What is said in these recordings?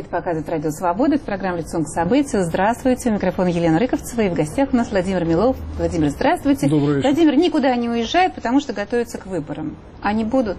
говорит, показывает Радио Свобода. Это программа «Лицом к событию». Здравствуйте. У микрофона Елена Рыковцева. И в гостях у нас Владимир Милов. Владимир, здравствуйте. Добрый вечер. Владимир никуда не уезжает, потому что готовится к выборам. Они будут?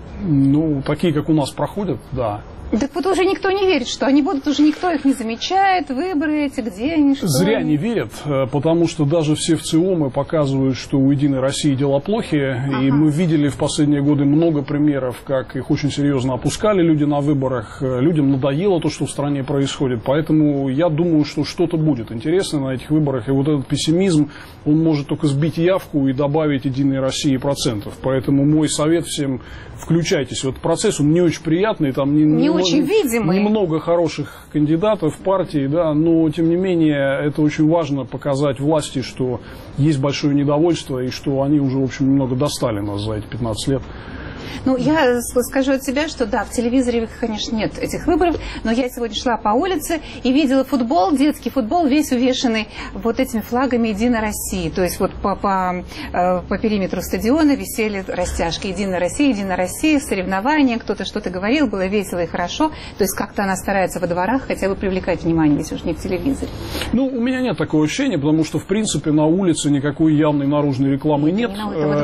Ну, такие, как у нас проходят, да. Так вот уже никто не верит, что они будут, уже никто их не замечает, выборы эти, где они, что Зря они. не верят, потому что даже все ВЦИОМы показывают, что у «Единой России» дела плохи, и мы видели в последние годы много примеров, как их очень серьезно опускали люди на выборах, людям надоело то, что в стране происходит, поэтому я думаю, что что-то будет интересное на этих выборах, и вот этот пессимизм, он может только сбить явку и добавить «Единой России» процентов, поэтому мой совет всем: включайтесь в этот процесс, он не очень приятный, там очень видимый. Немного хороших кандидатов в партии, да, но тем не менее это очень важно показать власти, что есть большое недовольство и что они уже, в общем, немного достали нас за эти 15 лет. Ну, я скажу от себя, что да, в телевизоре, конечно, нет этих выборов, но я сегодня шла по улице и видела футбол, детский футбол, весь увешанный вот этими флагами «Единой России». То есть вот по периметру стадиона висели растяжки «Единая Россия», соревнования, кто-то что-то говорил, было весело и хорошо. То есть как-то она старается во дворах хотя бы привлекать внимание, если уж не в телевизоре. Ну, у меня нет такого ощущения, потому что, в принципе, на улице никакой явной наружной рекламы нет.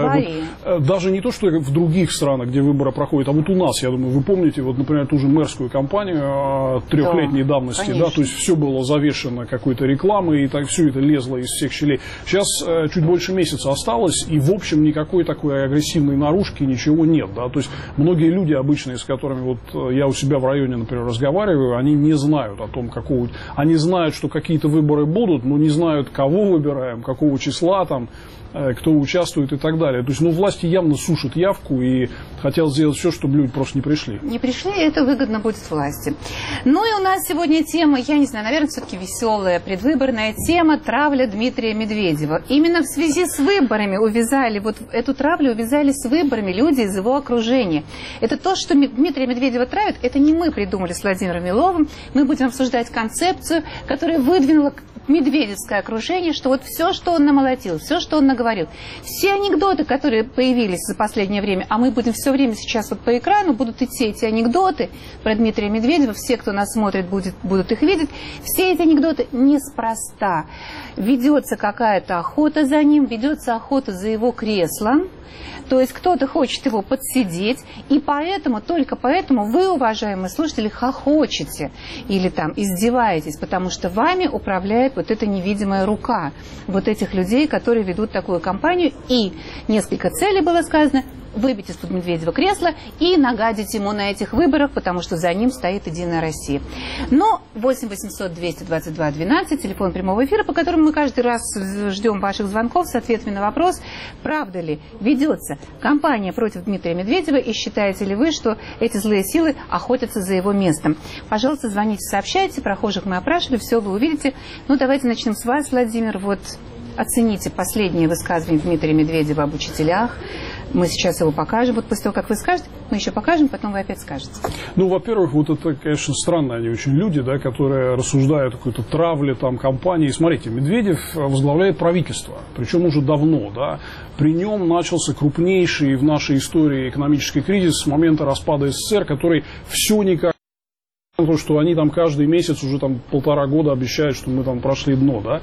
Даже не то, что в других странах, где выборы проходят, а вот у нас, я думаю, вы помните, вот, например, ту же мэрскую кампанию трехлетней давности, да, то есть все было завешено какой-то рекламой, и так все это лезло из всех щелей. Сейчас чуть больше месяца осталось, и, в общем, никакой такой агрессивной наружки, ничего нет, да, то есть многие люди обычные, с которыми вот я у себя в районе, например, разговариваю, они не знают о том, они знают, что какие-то выборы будут, но не знают, кого выбираем, какого числа там, кто участвует и так далее. То есть, власти явно сушат явку и хотят сделать все, чтобы люди просто не пришли. Не пришли, и это выгодно будет власти. Ну и у нас сегодня тема, я не знаю, наверное, все-таки веселая, предвыборная тема — травля Дмитрия Медведева. Именно в связи с выборами вот эту травлю увязали с выборами люди из его окружения. Это то, что Дмитрия Медведева травят, это не мы придумали с Владимиром Миловым. Мы будем обсуждать концепцию, которая выдвинула медведевское окружение, что вот все, что он намолотил, все, что он наговорил, все анекдоты, которые появились за последнее время, а мы будем все время сейчас вот по экрану, будут идти эти анекдоты про Дмитрия Медведева, все, кто нас смотрит, будут их видеть, все эти анекдоты неспроста. Ведется какая-то охота за ним, ведется охота за его креслом. То есть кто-то хочет его подсидеть, и поэтому, только поэтому вы, уважаемые слушатели, хохочете или там издеваетесь, потому что вами управляет вот эта невидимая рука вот этих людей, которые ведут такую кампанию, и несколько целей было сказано: выбить из-под Медведева кресло и нагадить ему на этих выборах, потому что за ним стоит «Единая Россия». Но 8 800 222 12, телефон прямого эфира, по которому мы каждый раз ждем ваших звонков с ответами на вопрос, правда ли ведется кампания против Дмитрия Медведева, и считаете ли вы, что эти злые силы охотятся за его местом. Пожалуйста, звоните, сообщайте, прохожих мы опрашивали, все вы увидите. Ну, давайте начнем с вас, Владимир. Вот оцените последние высказывания Дмитрия Медведева об учителях. Мы сейчас его покажем. Вот после того, как вы скажете, мы еще покажем, потом вы опять скажете. Во-первых, вот это, конечно, странные они очень люди, да, которые рассуждают о какой-то травле, там, кампании. Смотрите, Медведев возглавляет правительство, причем уже давно, да. При нем начался крупнейший в нашей истории экономический кризис с момента распада СССР, который все никак... Потому что они там каждый месяц уже там 1,5 года обещают, что мы там прошли дно, да.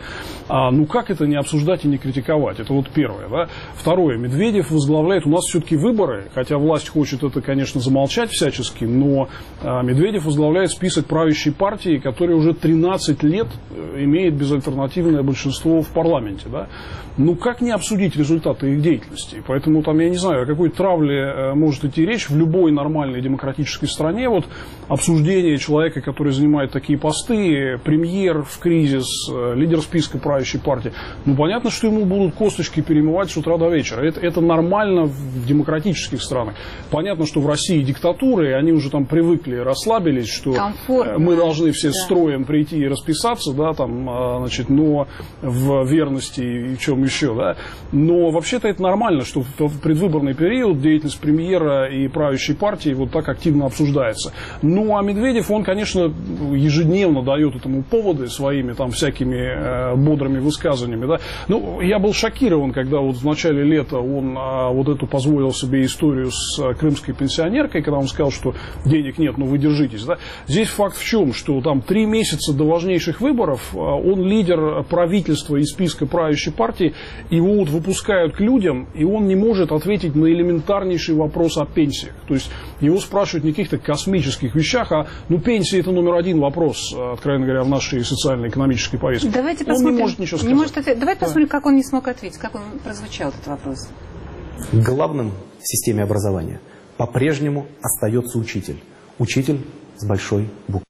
Как это не обсуждать и не критиковать? Это вот первое, да. Второе, Медведев возглавляет, у нас все-таки выборы, хотя власть хочет это, конечно, замолчать всячески, но Медведев возглавляет список правящей партии, которая уже 13 лет имеет безальтернативное большинство в парламенте, да. Как не обсудить результаты их деятельности? Поэтому там, я не знаю, о какой травле может идти речь в любой нормальной демократической стране. Вот обсуждение человека, который занимает такие посты, премьер в кризис, лидер списка правящей партии, понятно, что ему будут косточки перемывать с утра до вечера. Это нормально в демократических странах. Понятно, что в России диктатуры, и они уже там привыкли, расслабились, что мы должны все строем прийти и расписаться, да, там, но в верности и в чем еще, да. Но вообще-то это нормально, что в предвыборный период деятельность премьера и правящей партии вот так активно обсуждается. А Медведев, он, конечно, ежедневно дает этому поводы своими там всякими бодрыми высказываниями. Да. Ну, я был шокирован, когда вот в начале лета он вот эту позволил себе историю с крымской пенсионеркой, когда он сказал, что денег нет, но вы держитесь. Да. Здесь факт в чем, что там 3 месяца до важнейших выборов он лидер правительства из списка правящей партии, его вот выпускают к людям, и он не может ответить на элементарнейший вопрос о пенсиях. То есть его спрашивают не о каких-то космических вещах, а ну, пенсия — это номер один вопрос, откровенно говоря, в нашей социально-экономической повестке. Давайте посмотрим. Он не может ничего сказать. Давайте посмотрим, как он не смог ответить, как он прозвучал этот вопрос. Главным в системе образования по-прежнему остается учитель. Учитель с большой буквы.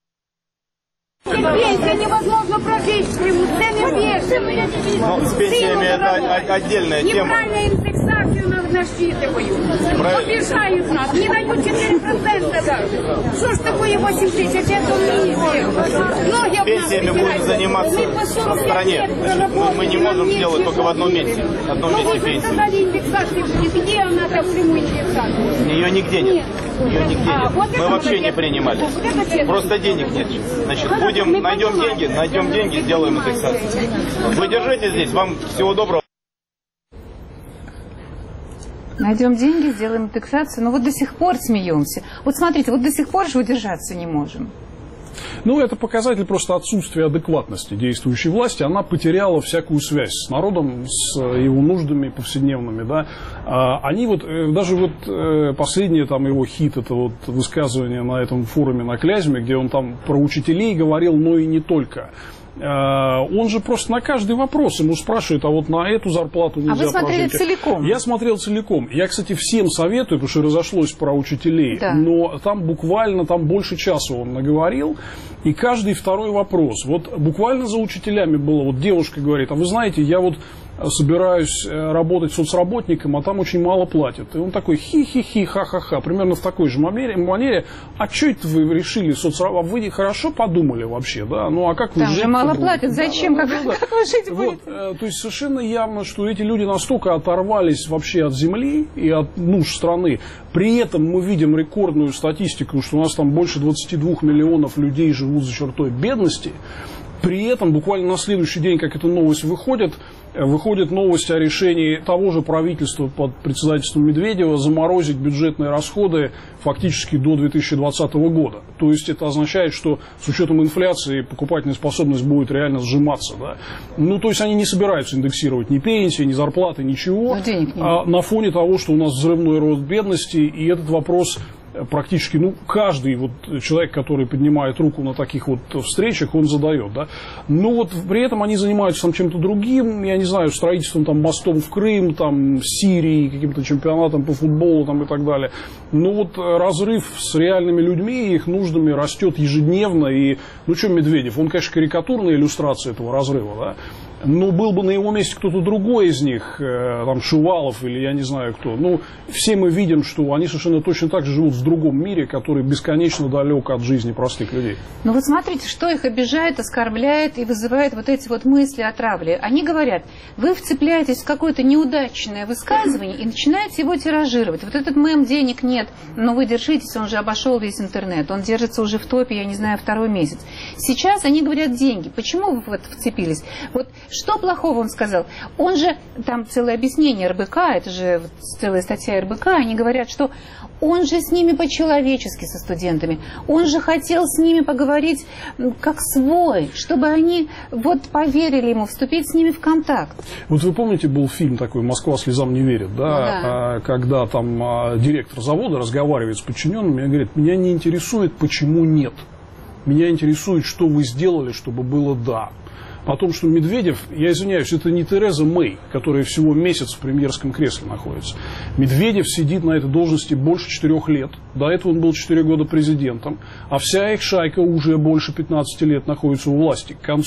Пенсия невозможно прожить, цены бешеные. Но с пенсиями это отдельная тема. Неправильно индексацию насчитывают. Обижают нас, не дают 4% даже. Что ж такое 8 тысяч, это мизер. Пенсиями будем заниматься в стране. Мы не можем сделать только в одном месте. В одном месте пенсии. Сказали, индексация будет. Где она там прямую индексацию? Ее нигде нет. Ее нигде нет. Мы вообще не принимали. Просто денег нет. Значит, найдем деньги, сделаем индексацию. Вы держите здесь, вам всего доброго. Найдем деньги, сделаем индексацию. Но вот до сих пор смеемся. Вот смотрите, вот до сих пор же удержаться не можем. Ну, это показатель просто отсутствия адекватности действующей власти. Она потеряла всякую связь с народом, с его нуждами повседневными. Да. Они вот, даже вот последний там его хит, это вот высказывание на этом форуме на Клязьме, где он там про учителей говорил, но и не только. Он же просто на каждый вопрос ему спрашивает, а вот на эту зарплату нельзя прожить. А вы смотрели целиком? Я смотрел целиком. Я, кстати, всем советую, потому что разошлось про учителей, да. Но там буквально больше часа он наговорил, и каждый второй вопрос. Вот буквально за учителями было, вот девушка говорит, а вы знаете, я вот собираюсь работать соцработником, а там очень мало платят. И он такой хи-хи-хи, ха-ха-ха, примерно в такой же манере. А что это вы решили соцработать? Вы хорошо подумали вообще, да? Ну а как вы жить? Там же мало платят, зачем? Как вы жить будете? То есть совершенно явно, что эти люди настолько оторвались вообще от земли и от нужд страны. При этом мы видим рекордную статистику, что у нас там больше 22 миллионов людей живут за чертой бедности. При этом буквально на следующий день, как эта новость выходит новость о решении того же правительства под председательством Медведева заморозить бюджетные расходы фактически до 2020 года. То есть это означает, что с учетом инфляции покупательная способность будет реально сжиматься. Да? Ну, то есть они не собираются индексировать ни пенсии, ни зарплаты, ничего. На фоне того, что у нас взрывной рост бедности, и этот вопрос практически, каждый вот человек, который поднимает руку на таких вот встречах, он задает, да. Но вот при этом они занимаются там чем-то другим, я не знаю, строительством там мостов в Крым, там Сирии, каким-то чемпионатом по футболу там и так далее. Но вот разрыв с реальными людьми и их нуждами растет ежедневно, и, что Медведев, он, конечно, карикатурная иллюстрация этого разрыва, да. Но был бы на его месте кто-то другой из них, там Шувалов или я не знаю кто. Все мы видим, что они совершенно точно так же живут в другом мире, который бесконечно далек от жизни простых людей. Ну вот смотрите, что их обижает, оскорбляет и вызывает вот эти вот мысли о травле. Они говорят, вы вцепляетесь в какое-то неудачное высказывание и начинаете его тиражировать. Вот этот мем «денег нет», но вы держитесь, он же обошел весь интернет, он держится уже в топе, я не знаю, 2-й месяц. Сейчас они говорят «деньги». Почему вы вот вцепились? Вот что плохого он сказал? Он же, там целое объяснение РБК, это же целая статья РБК, они говорят, что он же с ними по-человечески, со студентами. Он же хотел с ними поговорить как свой, чтобы они вот поверили ему, вступить с ними в контакт. Вот вы помните, был фильм такой «Москва слезам не верит», да? Да. Когда там директор завода разговаривает с подчиненными и говорит, меня не интересует, почему нет. Меня интересует, что вы сделали, чтобы было «да». О том, что Медведев, я извиняюсь, это не Тереза Мэй, которая всего месяц в премьерском кресле находится. Медведев сидит на этой должности больше 4 лет. До этого он был 4 года президентом. А вся их шайка уже больше 15 лет находится у власти. К концу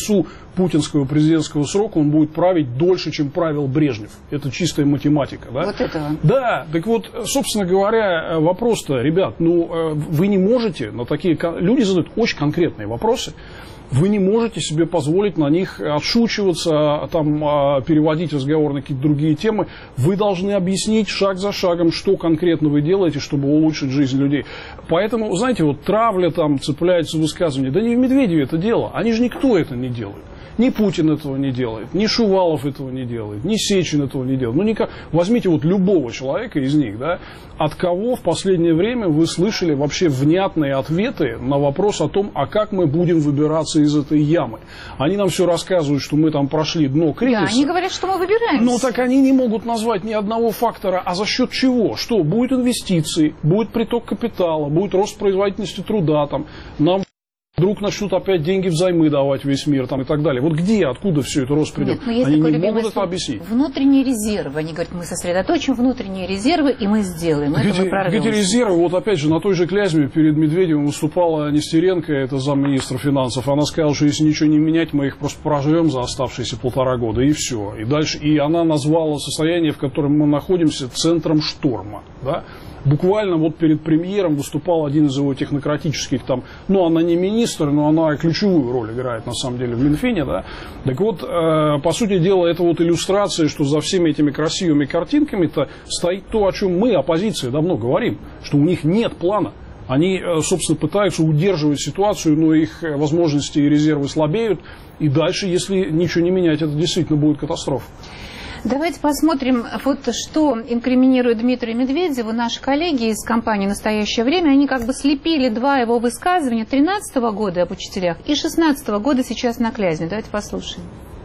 путинского президентского срока он будет править дольше, чем правил Брежнев. Это чистая математика. Да? Вот этого. Да, так вот, собственно говоря, вопрос-то, ребят, ну, вы не можете на такие... Люди задают очень конкретные вопросы. Вы не можете себе позволить на них отшучиваться, там, переводить разговор на какие-то другие темы. Вы должны объяснить шаг за шагом, что конкретно вы делаете, чтобы улучшить жизнь людей. Поэтому, знаете, вот травля там цепляется в высказывания. Да не в Медведеве это дело. Они же никто это не делает. Ни Путин этого не делает, ни Шувалов этого не делает, ни Сечин этого не делает. Ну, никак... Возьмите вот любого человека из них, да, от кого в последнее время вы слышали вообще внятные ответы на вопрос о том, а как мы будем выбираться из этой ямы. Они нам все рассказывают, что мы там прошли дно кризиса. Да, они говорят, что мы выбираемся. Но так они не могут назвать ни одного фактора, а за счет чего? Что? Будет инвестиции, будет приток капитала, будет рост производительности труда, там, нам... Вдруг начнут опять деньги взаймы давать весь мир там, и так далее. Вот где, откуда все это рост придет? Нет, они не могут это объяснить. Внутренние резервы. Они говорят, мы сосредоточим внутренние резервы, и мы сделаем. Где резервы? Вот опять же, на той же Клязьме перед Медведевым выступала Нестеренко, это замминистра финансов. Она сказала, что если ничего не менять, мы их просто проживем за оставшиеся 1,5 года, и все. И дальше. И она назвала состояние, в котором мы находимся, центром шторма. Да? Буквально вот перед премьером выступал один из его технократических там, ну, она не министр, но она ключевую роль играет на самом деле в Минфине, да. Так вот, по сути дела, это вот иллюстрация, что за всеми этими красивыми картинками-то стоит то, о чем мы, оппозиция, давно говорим, что у них нет плана. Они, собственно, пытаются удерживать ситуацию, но их возможности и резервы слабеют, и дальше, если ничего не менять, это действительно будет катастрофа. Давайте посмотрим, вот что инкриминирует Дмитрию Медведеву. Наши коллеги из компании «Настоящее время», они как бы слепили два его высказывания 2013 года об учителях и 2016 года сейчас на Клязьме. Давайте послушаем.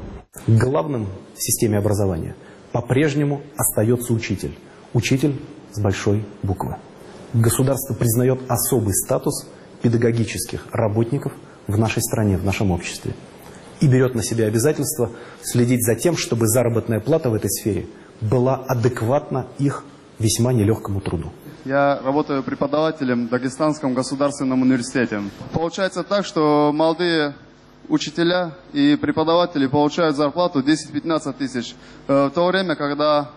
Главным в системе образования по-прежнему остается учитель. Учитель с большой буквы. Государство признает особый статус педагогических работников в нашей стране, в нашем обществе. И берет на себя обязательство следить за тем, чтобы заработная плата в этой сфере была адекватна их весьма нелегкому труду. Я работаю преподавателем в Дагестанском государственном университете. Получается так, что молодые учителя и преподаватели получают зарплату 10-15 тысяч. В то время, когда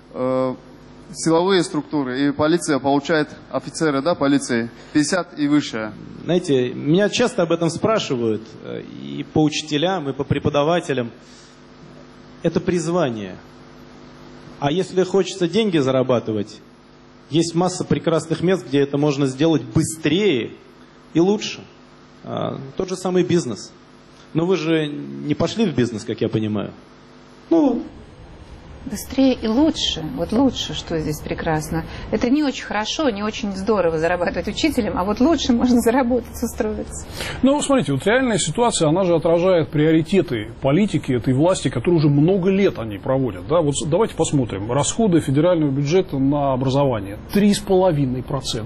силовые структуры и полиция получают, офицеры, да, полиции, 50 и выше. Знаете, меня часто об этом спрашивают, и по учителям, и по преподавателям. Это призвание. А если хочется деньги зарабатывать, есть масса прекрасных мест, где это можно сделать быстрее и лучше. Тот же самый бизнес. Но вы же не пошли в бизнес, как я понимаю. Ну, быстрее и лучше. Вот лучше, что здесь прекрасно. Это не очень хорошо, не очень здорово зарабатывать учителем, а вот лучше можно заработать, устроиться. Ну, смотрите, вот реальная ситуация, она же отражает приоритеты политики этой власти, которые уже много лет они проводят. Да? Вот давайте посмотрим. Расходы федерального бюджета на образование 3,5%.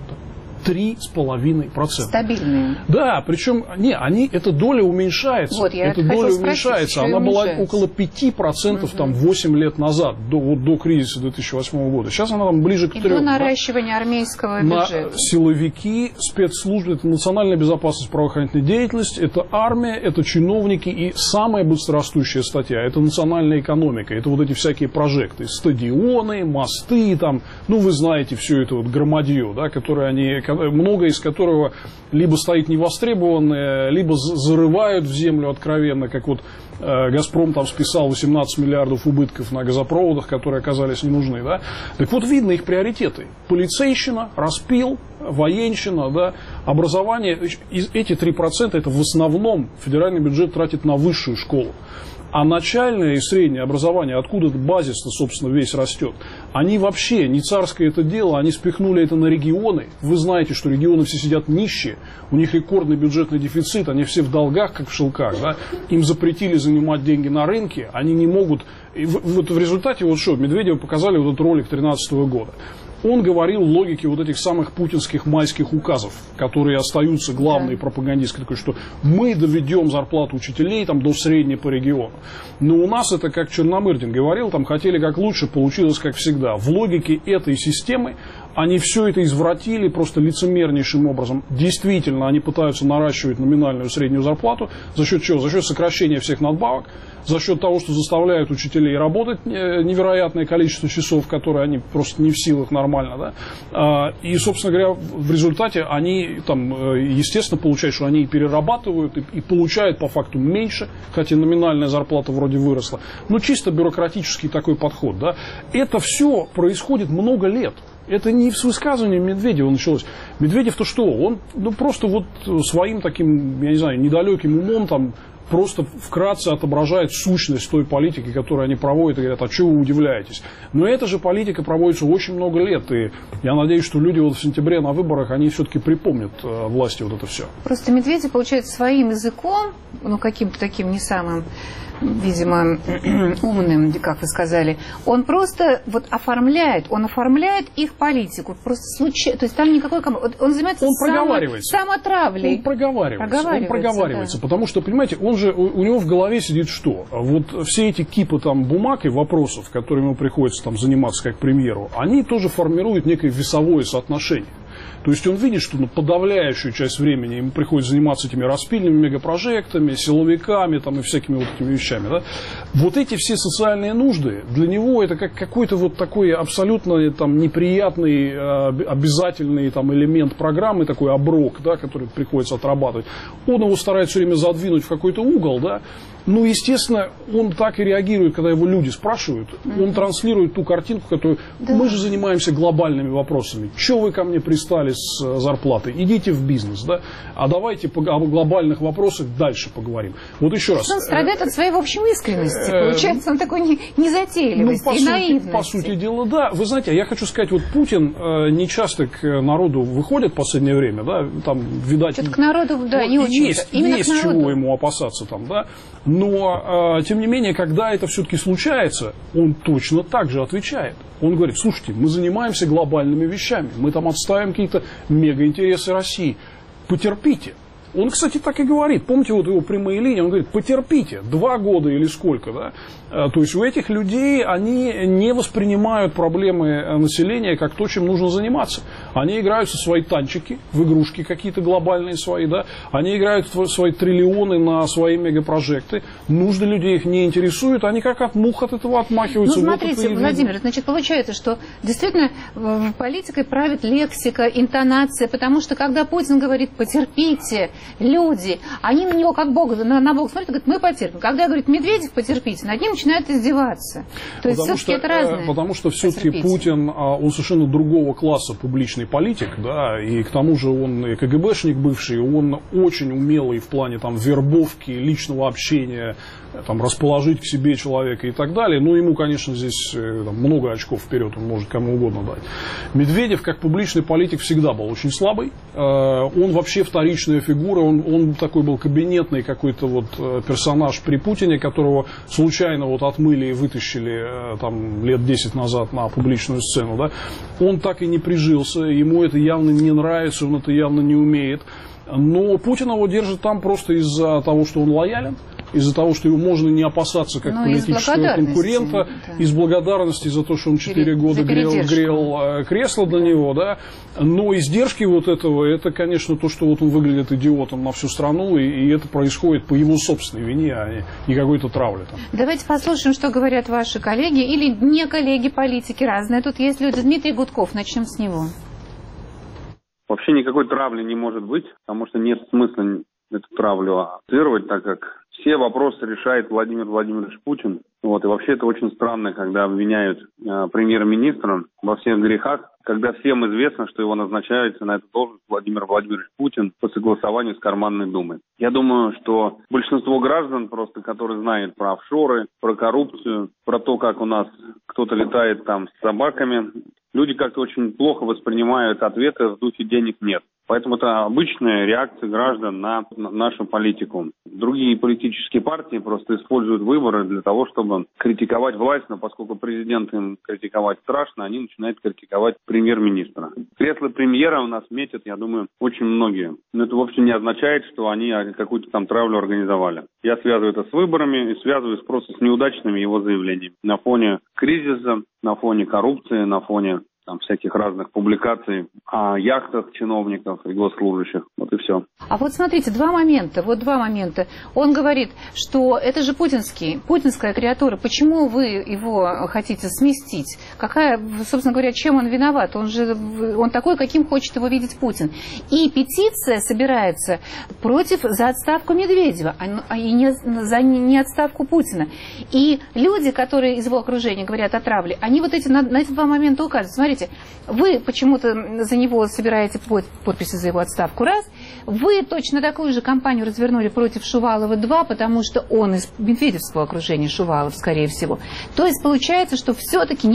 3,5%. Стабильные. Да, причем, эта доля уменьшается. Вот, я эта доля уменьшается. Она была около 5% там, 8 лет назад, до кризиса 2008 года. Сейчас она там ближе к 3%. И до наращивания армейского бюджета. На силовики, спецслужбы, это национальная безопасность, правоохранительная деятельность, это армия, это чиновники. И самая быстрорастущая статья, это национальная экономика. Это вот эти всякие прожекты. Стадионы, мосты, там, ну вы знаете все это вот громадье, да, которое они... много из которого либо стоит невостребованное, либо зарывают в землю откровенно, как вот «Газпром» там списал 18 миллиардов убытков на газопроводах, которые оказались не нужны. Да? Так вот, видно их приоритеты. Полицейщина, распил, военщина, да, образование. Эти 3% это в основном федеральный бюджет тратит на высшую школу. А начальное и среднее образование, откуда базис-то, собственно, весь растет, они вообще, не царское это дело, они спихнули это на регионы. Вы знаете, что регионы все сидят нищие, у них рекордный бюджетный дефицит, они все в долгах, как в шелках, да? Им запретили занимать деньги на рынке, они не могут... И вот в результате, вот что, Медведеву показали вот этот ролик 2013 года. Он говорил в логике вот этих самых путинских майских указов, которые остаются главной пропагандистской, такой, что мы доведем зарплату учителей там, до средней по региону. Но у нас это, как Черномырдин говорил, там хотели как лучше, получилось как всегда. В логике этой системы Они все это извратили просто лицемернейшим образом. Действительно, они пытаются наращивать номинальную среднюю зарплату. За счет чего? За счет сокращения всех надбавок, за счет того, что заставляют учителей работать невероятное количество часов, которые они просто не в силах нормально. Да? И, собственно говоря, в результате они, там, естественно, получают, что они перерабатывают и получают по факту меньше, хотя номинальная зарплата вроде выросла. Но чисто бюрократический такой подход. Да? Это все происходит много лет. Это не с высказыванием Медведева началось. Медведев-то что? Он просто вот своим таким, я не знаю, недалеким умом там просто вкратце отображает сущность той политики, которую они проводят, и говорят, а чего вы удивляетесь? Но эта же политика проводится очень много лет, и я надеюсь, что люди вот в сентябре на выборах, они все-таки припомнят власти вот это все. Просто Медведев, получается, своим языком, каким-то таким не самым, видимо, умным, как вы сказали, он просто вот оформляет их политику. Просто случайно, то есть там никакой... Он занимается самотравлей. Он проговаривается, да. Потому что, понимаете, он же, у него в голове сидит что? Вот все эти кипы там бумаг и вопросов, которыми ему приходится там заниматься как премьеру, они тоже формируют некое весовое соотношение. То есть он видит, что подавляющую часть времени ему приходится заниматься этими распильными мегапрожектами, силовиками там, и всякими вот этими вещами. Да? Вот эти все социальные нужды, для него это как какой-то вот такой абсолютно там, неприятный, обязательный там, элемент программы, такой оброк, да, который приходится отрабатывать. Он его старается все время задвинуть в какой-то угол, да. Ну, естественно, он так и реагирует, когда его люди спрашивают. Он транслирует ту картинку, которую... Да. Мы же занимаемся глобальными вопросами. Чего вы ко мне пристали с зарплатой? Идите в бизнес, да? А давайте о глобальных вопросах дальше поговорим. Вот еще раз. Он страдает от своей, в общем, искренности. Получается, он такой незатейливости и наивности. По сути дела, да. Вы знаете, я хочу сказать, вот Путин не часто к народу выходит в последнее время, да? Там, видать... Что-то к народу, да, не очень. Есть чего ему опасаться там, да? Но, тем не менее, когда это все-таки случается, он точно так же отвечает. Он говорит, слушайте, мы занимаемся глобальными вещами, мы там отстаиваем какие-то мегаинтересы России, потерпите. Он, кстати, так и говорит. Помните вот его прямые линии? Он говорит, потерпите, 2 года или сколько, да? То есть у этих людей, они не воспринимают проблемы населения как то, чем нужно заниматься. Они играют со свои танчики, в игрушки какие-то глобальные свои, да? Они играют в свои триллионы на свои мегапрожекты. Нужды людей их не интересуют, они как от мух от этого отмахиваются. Ну, смотрите, вот Владимир, значит, получается, что действительно политикой правит лексика, интонация, потому что когда Путин говорит, потерпите, люди, они на него как Бог, на Бога смотрят и говорят, мы потерпим. Когда говорит Медведев, потерпите, над ним начинают издеваться. То есть все-таки это разное. Потому что все-таки Путин, он совершенно другого класса публичный политик, да, и к тому же он и КГБшник бывший, он очень умелый в плане там вербовки, личного общения, там, расположить к себе человека и так далее. Но ему, конечно, здесь там, много очков вперед, он может кому угодно дать. Медведев, как публичный политик, всегда был очень слабый. Он вообще вторичная фигура, он такой был кабинетный какой-то вот персонаж при Путине, которого случайно вот отмыли и вытащили там, лет 10 назад на публичную сцену. Да? Он так и не прижился, ему это явно не нравится, он это явно не умеет. Но Путин его держит там просто из-за того, что он лоялен, из-за того, что его можно не опасаться как политического конкурента, да. Из благодарности за то, что он 4 года грел кресло для него, да. Но издержки вот этого, это, конечно, то, что вот он выглядит идиотом на всю страну, и это происходит по его собственной вине, а не какой-то травле там. Давайте послушаем, что говорят ваши коллеги или не коллеги, политики разные. Тут есть люди. Дмитрий Гудков, начнем с него. Вообще никакой травли не может быть, потому что нет смысла эту травлю ассоциировать, так как все вопросы решает Владимир Владимирович Путин. Вот, и вообще это очень странно, когда обвиняют премьер-министра во всех грехах, когда всем известно, что его назначается на эту должность Владимир Владимирович Путин по согласованию с карманной думой. Я думаю, что большинство граждан, просто которые знают про офшоры, про коррупцию, про то, как у нас кто-то летает там с собаками, люди как-то очень плохо воспринимают ответы в духе «денег нет». Поэтому это обычная реакция граждан на нашу политику. Другие политические партии просто используют выборы для того, чтобы критиковать власть, но поскольку президент им критиковать страшно, они начинают критиковать премьер-министра. Кресло премьера у нас метят, я думаю, очень многие. Но это вовсе не означает, что они какую-то там травлю организовали. Я связываю это с выборами и связываю просто с неудачными его заявлениями. На фоне кризиса, на фоне коррупции, на фоне там всяких разных публикаций о яхтах чиновников и госслужащих. Вот и все. А вот смотрите, два момента. Он говорит, что это же путинская креатура. Почему вы его хотите сместить? Собственно говоря, чем он виноват? Он такой, каким хочет его видеть Путин. И петиция собирается за отставку Медведева, и не отставку Путина. И люди, которые из его окружения говорят о травле, они на эти два момента указывают. Смотрите, вы почему-то за него собираете подписи за его отставку, раз. Вы точно такую же кампанию развернули против Шувалова, два, потому что он из медведевского окружения, Шувалов, скорее всего. То есть получается, что все-таки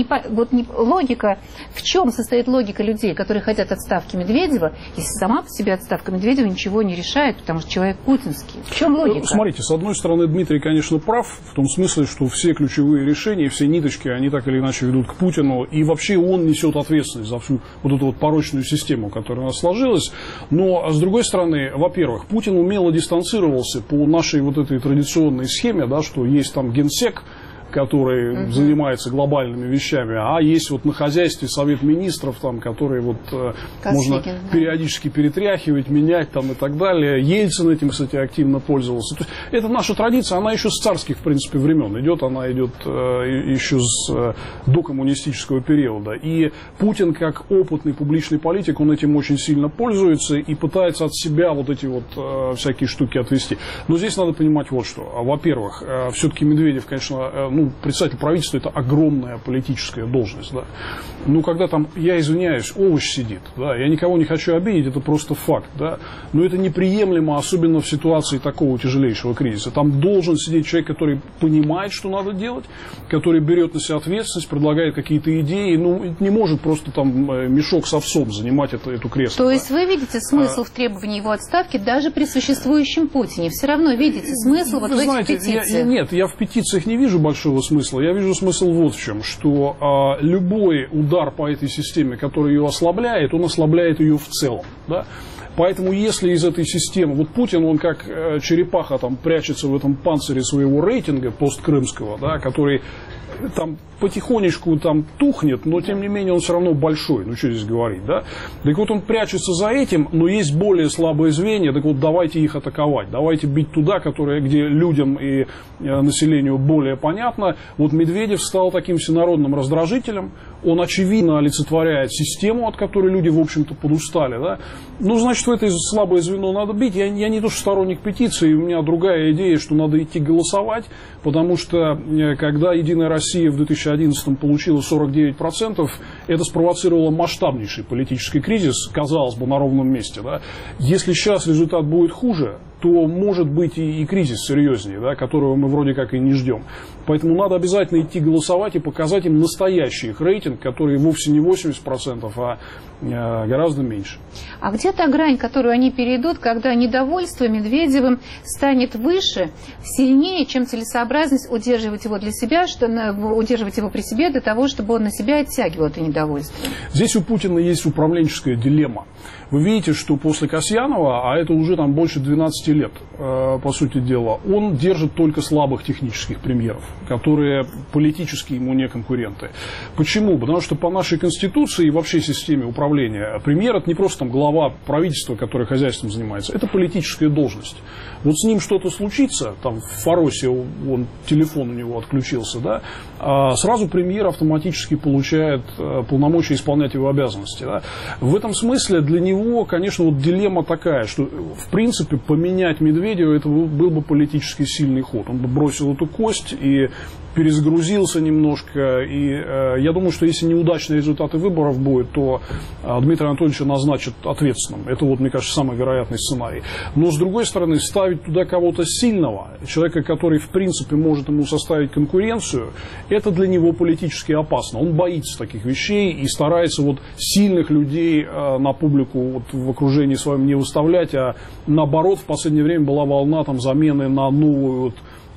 логика, в чем состоит логика людей, которые хотят отставки Медведева, если сама по себе отставка Медведева ничего не решает, потому что человек путинский. В чем логика? Смотрите, с одной стороны, Дмитрий, конечно, прав, в том смысле, что все ключевые решения, все ниточки, они так или иначе ведут к Путину, и вообще он несет ответственность за всю вот эту вот порочную систему, которая у нас сложилась. Но, с другой стороны, во-первых, Путин умело дистанцировался по нашей вот этой традиционной схеме, да, что есть там генсек, который занимается глобальными вещами, а есть вот на хозяйстве совет министров, там, который вот можно периодически перетряхивать, менять там и так далее. Ельцин этим, кстати, активно пользовался. То есть, это наша традиция, она еще с царских, в принципе, времен идет, она идет еще с докоммунистического периода. И Путин, как опытный публичный политик, он этим очень сильно пользуется и пытается от себя вот эти вот всякие штуки отвести. Но здесь надо понимать вот что. Во-первых, все-таки Медведев, конечно, председатель правительства — это огромная политическая должность, да. Ну, когда там, я извиняюсь, овощ сидит, да, я никого не хочу обидеть, это просто факт, да, но это неприемлемо, особенно в ситуации такого тяжелейшего кризиса. Там должен сидеть человек, который понимает, что надо делать, который берет на себя ответственность, предлагает какие-то идеи, ну, не может просто там мешок с овсом занимать эту кресло. То есть вы видите смысл в требовании его отставки даже при существующем Путине? Все равно видите смысл вот в этих петициях? Нет, я в петициях не вижу большого смысла. Я вижу смысл вот в чем, что любой удар по этой системе, который ее ослабляет, он ослабляет ее в целом. Да? Поэтому если из этой системы, вот Путин, он как черепаха там прячется в этом панцире своего рейтинга посткрымского, да, который там потихонечку там тухнет, но тем не менее он все равно большой, ну что здесь говорить, да? Так вот он прячется за этим, но есть более слабые звенья, так вот давайте их атаковать, давайте бить туда, где людям и населению более понятно. Вот Медведев стал таким всенародным раздражителем, он очевидно олицетворяет систему, от которой люди, в общем-то, подустали, да? Ну, значит, в это слабое звено надо бить. Я не то что сторонник петиции, у меня другая идея, что надо идти голосовать, потому что когда Единая Россия в 2011 получила 49%, это спровоцировало масштабнейший политический кризис, казалось бы, на ровном месте. Да? Если сейчас результат будет хуже, то может быть и кризис серьезнее, да, которого мы вроде как и не ждем. Поэтому надо обязательно идти голосовать и показать им настоящий их рейтинг, который вовсе не 80%, а гораздо меньше. А где та грань, которую они перейдут, когда недовольство Медведевым станет выше, сильнее, чем целесообразность удерживать его для себя, удерживать его при себе для того, чтобы он на себя оттягивал это недовольство? Здесь у Путина есть управленческая дилемма. Вы видите, что после Касьянова, а это уже там больше 12 лет, по сути дела, он держит только слабых технических премьеров, которые политически ему не конкуренты. Почему? Потому что по нашей конституции и вообще системе управления премьер — это не просто там глава правительства, который хозяйством занимается, это политическая должность. Вот с ним что-то случится, там в Фаросе телефон у него отключился, да, сразу премьер автоматически получает полномочия исполнять его обязанности. Да. В этом смысле для него, конечно, вот дилемма такая, что в принципе поменять Медведева — это был бы политически сильный ход. Он бы бросил эту кость и перезагрузился немножко, и я думаю, что если неудачные результаты выборов будут, то Дмитрия Анатольевича назначат ответственным. Это вот, мне кажется, самый вероятный сценарий. Но, с другой стороны, ставить туда кого-то сильного, человека, который, в принципе, может ему составить конкуренцию, это для него политически опасно. Он боится таких вещей и старается вот сильных людей на публику вот в окружении своем не выставлять, а наоборот, в последнее время была волна там замены на новую вот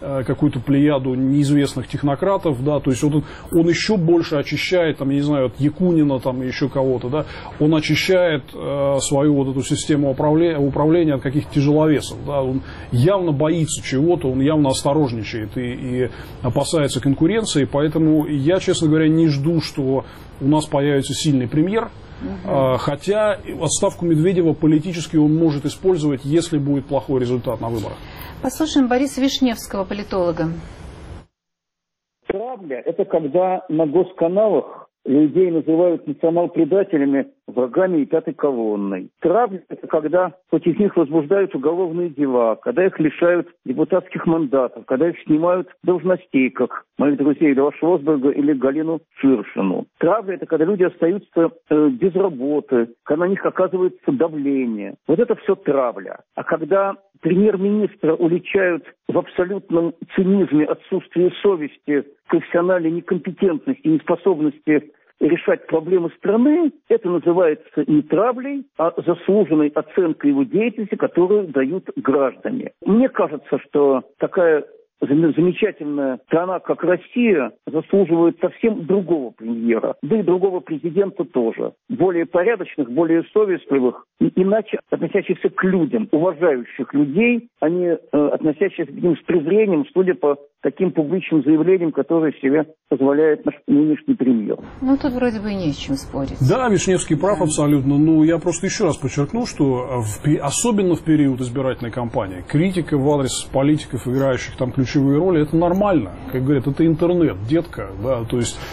какую-то плеяду неизвестных технократов, да, то есть он еще больше очищает, там, я не знаю, от Якунина, там, еще кого-то, да, он очищает свою вот эту систему управления от каких-то тяжеловесов, да, он явно боится чего-то, он явно осторожничает и опасается конкуренции, поэтому я, честно говоря, не жду, что у нас появится сильный премьер, хотя отставку Медведева политически он может использовать, если будет плохой результат на выборах. Послушаем Бориса Вишневского, политолога. Травля – это когда на госканалах людей называют национал-предателями, врагами и пятой колонной. Травля – это когда против них возбуждают уголовные дела, когда их лишают депутатских мандатов, когда их снимают с должностей, как моих друзей Льва Шлосберга или Галину Ширшину. Травля – это когда люди остаются без работы, когда на них оказывается давление. Вот это все травля. А когда премьер-министра уличают в абсолютном цинизме, отсутствии совести, профессиональной некомпетентности и неспособности решать проблемы страны, это называется не травлей, а заслуженной оценкой его деятельности, которую дают граждане. Мне кажется, что такая замечательная страна, как Россия, заслуживает совсем другого премьера, да и другого президента тоже. Более порядочных, более совестливых, иначе относящихся к людям, уважающих людей, а не относящихся к ним с презрением, судя по таким публичным заявлениям, которые себе позволяет наш нынешний премьер. Ну, тут вроде бы и не с чем спорить. Да, Вишневский прав абсолютно. Но я просто еще раз подчеркну, что особенно в период избирательной кампании критика в адрес политиков, играющих там ключевые роли, это нормально. Как говорят, это интернет, детка. Да, то есть,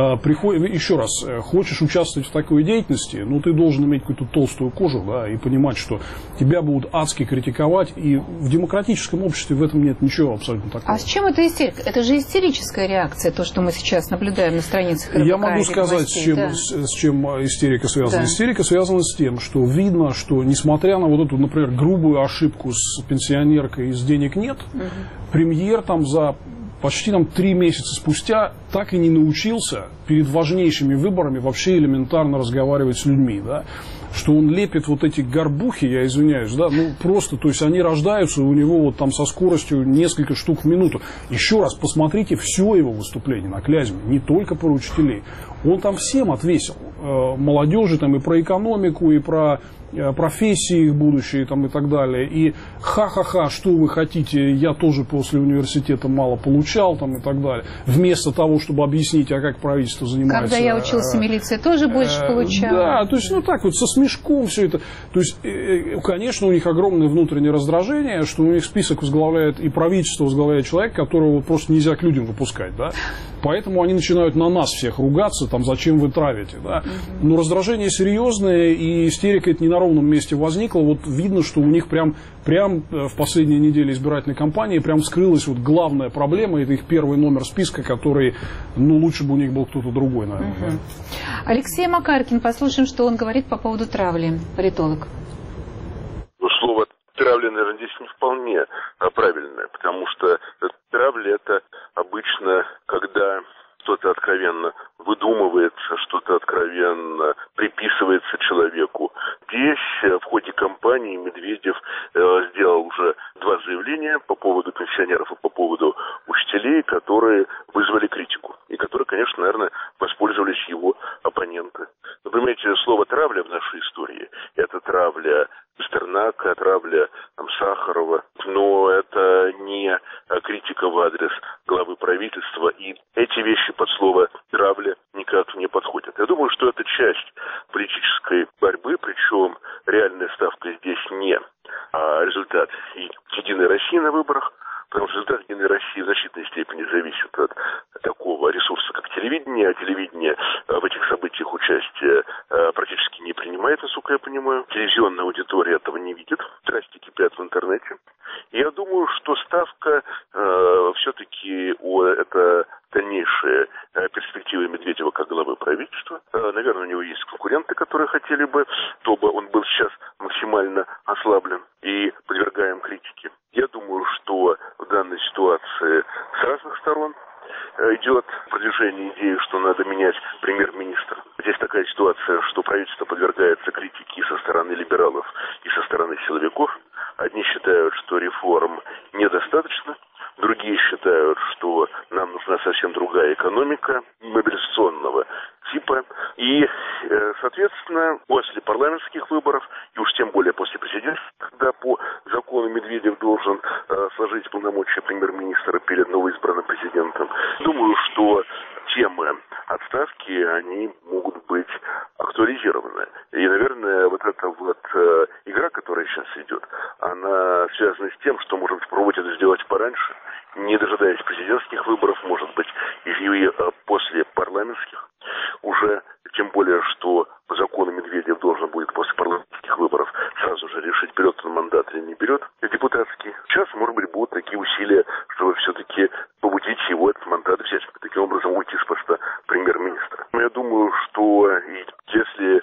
еще раз, хочешь участвовать в такой деятельности, ну, ты должен иметь какую-то толстую кожу, да, и понимать, что тебя будут адски критиковать, и в демократическом обществе в этом нет ничего абсолютно такого. А с чем это истерика? Это же истерическая реакция, то, что мы сейчас наблюдаем на страницах РБК. Я могу сказать, с чем истерика связана. Да. Истерика связана с тем, что видно, что несмотря на вот эту, например, грубую ошибку с пенсионеркой из денег нет, премьер там за почти 3 месяца спустя так и не научился перед важнейшими выборами вообще элементарно разговаривать с людьми, да? Что он лепит вот эти горбухи, я извиняюсь, да, ну просто, то есть они рождаются у него вот там со скоростью несколько штук в минуту. Еще раз посмотрите все его выступление на Клязьме, не только про учителей. Он там всем отвесил, молодежи там и про экономику, и про профессии их будущие там, и так далее. И ха-ха-ха, что вы хотите, я тоже после университета мало получал там, и так далее. Вместо того, чтобы объяснить, а как правительство занимается. Когда я учился в милиции, тоже больше получал. Да, то есть, ну так вот, со смешком все это. То есть, конечно, у них огромное внутреннее раздражение, что у них список возглавляет, и правительство возглавляет человек, которого просто нельзя к людям выпускать, да. Поэтому они начинают на нас всех ругаться, там, зачем вы травите, да. Но раздражение серьезное, и истерика это не на ровном месте возникла. Вот видно, что у них прям в последние недели избирательной кампании прям вскрылась вот главная проблема, это их первый номер списка, который, ну, лучше бы у них был кто-то другой, наверное. Да. Алексей Макаркин, послушаем, что он говорит по поводу травли, политолог. Ну, слово травля, наверное, здесь не вполне правильное, потому что травля это обычно, когда что-то откровенно выдумывается, что-то откровенно приписывается человеку. Здесь в ходе кампании Медведев сделал уже 2 заявления по поводу пенсионеров и по поводу учителей, которые вызвали критику. И которые, конечно, наверное, воспользовались его оппоненты. Вы понимаете, слово «травля» в нашей истории – это травля Пастернака, травля Сахарова, но это не критика в адрес главы правительства, и эти вещи под слово «травля» никак не подходят. Я думаю, что это часть политической борьбы, причем реальная ставка здесь не результат «Единой России» на выборах, потому что результат «Единой России» в значительной степени зависит от такого ресурса, как телевидение, а телевидение в этих событиях участие практически не принимает, насколько я понимаю. Телевизионная аудитория этого не видит, страсти кипят в интернете. И я думаю, что ставка все-таки это дальнейшие перспективы Медведева как главы правительства. Наверное, у него есть конкуренты, которые хотели бы, чтобы он был сейчас максимально ослаблен и подвергаем критике. Я думаю, что в данной ситуации с разных сторон идет продвижение идеи, что надо менять премьер-министра. Здесь такая ситуация, что правительство подвергается критике и со стороны либералов, и со стороны силовиков. Одни считают, что реформ недостаточно, другие экономика мобилизационного типа. И, соответственно, после парламентских выборов, и уж тем более после президентских, когда по закону Медведев должен сложить полномочия премьер-министра перед новоизбранным президентом, думаю, что темы отставки, они могут быть актуализированы. И, наверное, вот эта вот игра, которая сейчас идет, она связана с тем, что можно попробовать это сделать пораньше, не дожидаясь президентских выборов, может быть, и после парламентских уже, тем более, что по закону Медведев должен будет после парламентских выборов сразу же решить, берет он мандат или не берет депутатский. Сейчас, может быть, будут такие усилия, чтобы все-таки побудить его этот мандат взять, таким образом уйти с поста премьер-министра. Но я думаю, что если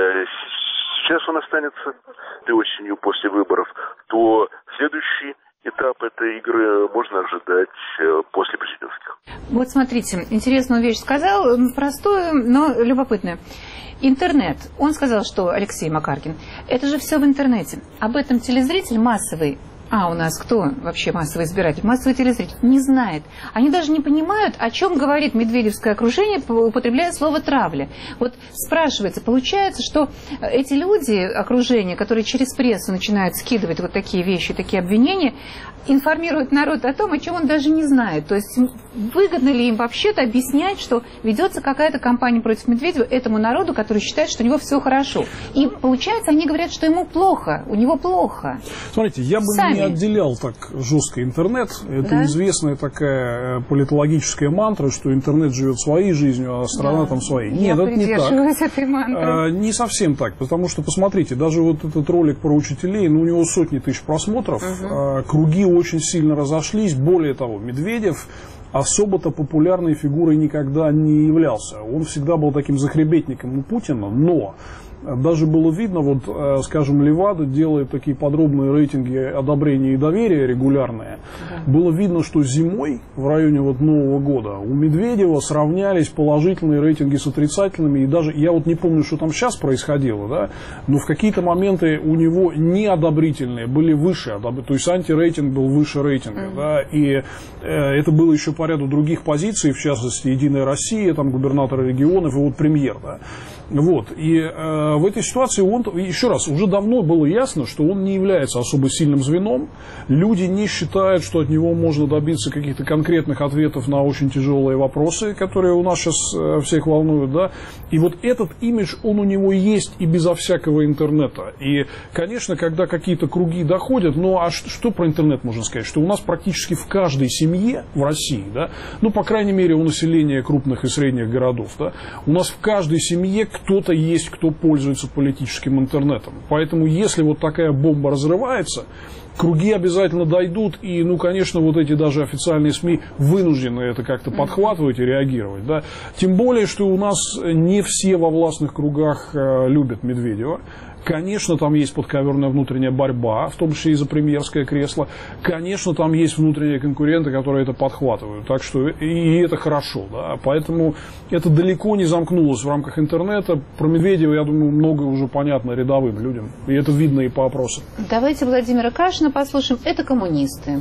сейчас он останется осенью после выборов, то следующий этап этой игры можно ожидать после президентских. Вот смотрите, интересную вещь сказал, простую, но любопытную. Интернет. Он сказал, что Алексей Макаркин, это же все в интернете. Об этом телезритель массовый, у нас кто вообще массовый избиратель? Массовый телезритель не знает. Они даже не понимают, о чем говорит медведевское окружение, употребляя слово «травля». Вот спрашивается, получается, что эти люди, окружение, которые через прессу начинают скидывать вот такие вещи, такие обвинения, информируют народ о том, о чем он даже не знает. То есть выгодно ли им вообще-то объяснять, что ведется какая-то кампания против Медведева этому народу, который считает, что у него все хорошо. И получается, они говорят, что ему плохо, у него плохо. Смотрите, я бы не отделял так жестко интернет. Это известная такая политологическая мантра, что интернет живет своей жизнью, а страна там своей. Нет, это не так. Этой мантры. Не совсем так, потому что, посмотрите, даже вот этот ролик про учителей, у него сотни тысяч просмотров, круги очень сильно разошлись. Более того, Медведев особо-то популярной фигурой никогда не являлся. Он всегда был таким захребетником у Путина, но даже было видно, вот, скажем, Левада делает такие подробные рейтинги одобрения и доверия регулярные. Да. Было видно, что зимой, в районе вот Нового года, у Медведева сравнялись положительные рейтинги с отрицательными. И даже, я вот не помню, что там сейчас происходило, да, но в какие-то моменты у него неодобрительные были выше, то есть антирейтинг был выше рейтинга. Да, и это было еще по ряду других позиций, в частности, Единая Россия, там, губернаторы регионов и вот премьер. Да. Вот. И в этой ситуации он, еще раз, уже давно было ясно, что он не является особо сильным звеном. Люди не считают, что от него можно добиться каких-то конкретных ответов на очень тяжелые вопросы, которые у нас сейчас всех волнуют. Да? И вот этот имидж, он у него есть и безо всякого интернета. И, конечно, когда какие-то круги доходят, а что про интернет можно сказать? Что у нас практически в каждой семье в России, да, по крайней мере, у населения крупных и средних городов, да, у нас в каждой семье кто-то есть, кто пользуется политическим интернетом. Поэтому, если вот такая бомба разрывается, круги обязательно дойдут, и, конечно, вот эти даже официальные СМИ вынуждены это как-то подхватывать и реагировать. Да? Тем более, что у нас не все во властных кругах любят Медведева. Конечно, там есть подковерная внутренняя борьба, в том числе и за премьерское кресло. Конечно, там есть внутренние конкуренты, которые это подхватывают. Так что и это хорошо. Да? Поэтому это далеко не замкнулось в рамках интернета. Про Медведева, я думаю, многое уже понятно рядовым людям. И это видно и по опросам. Давайте Владимира Кашина послушаем. Это коммунисты.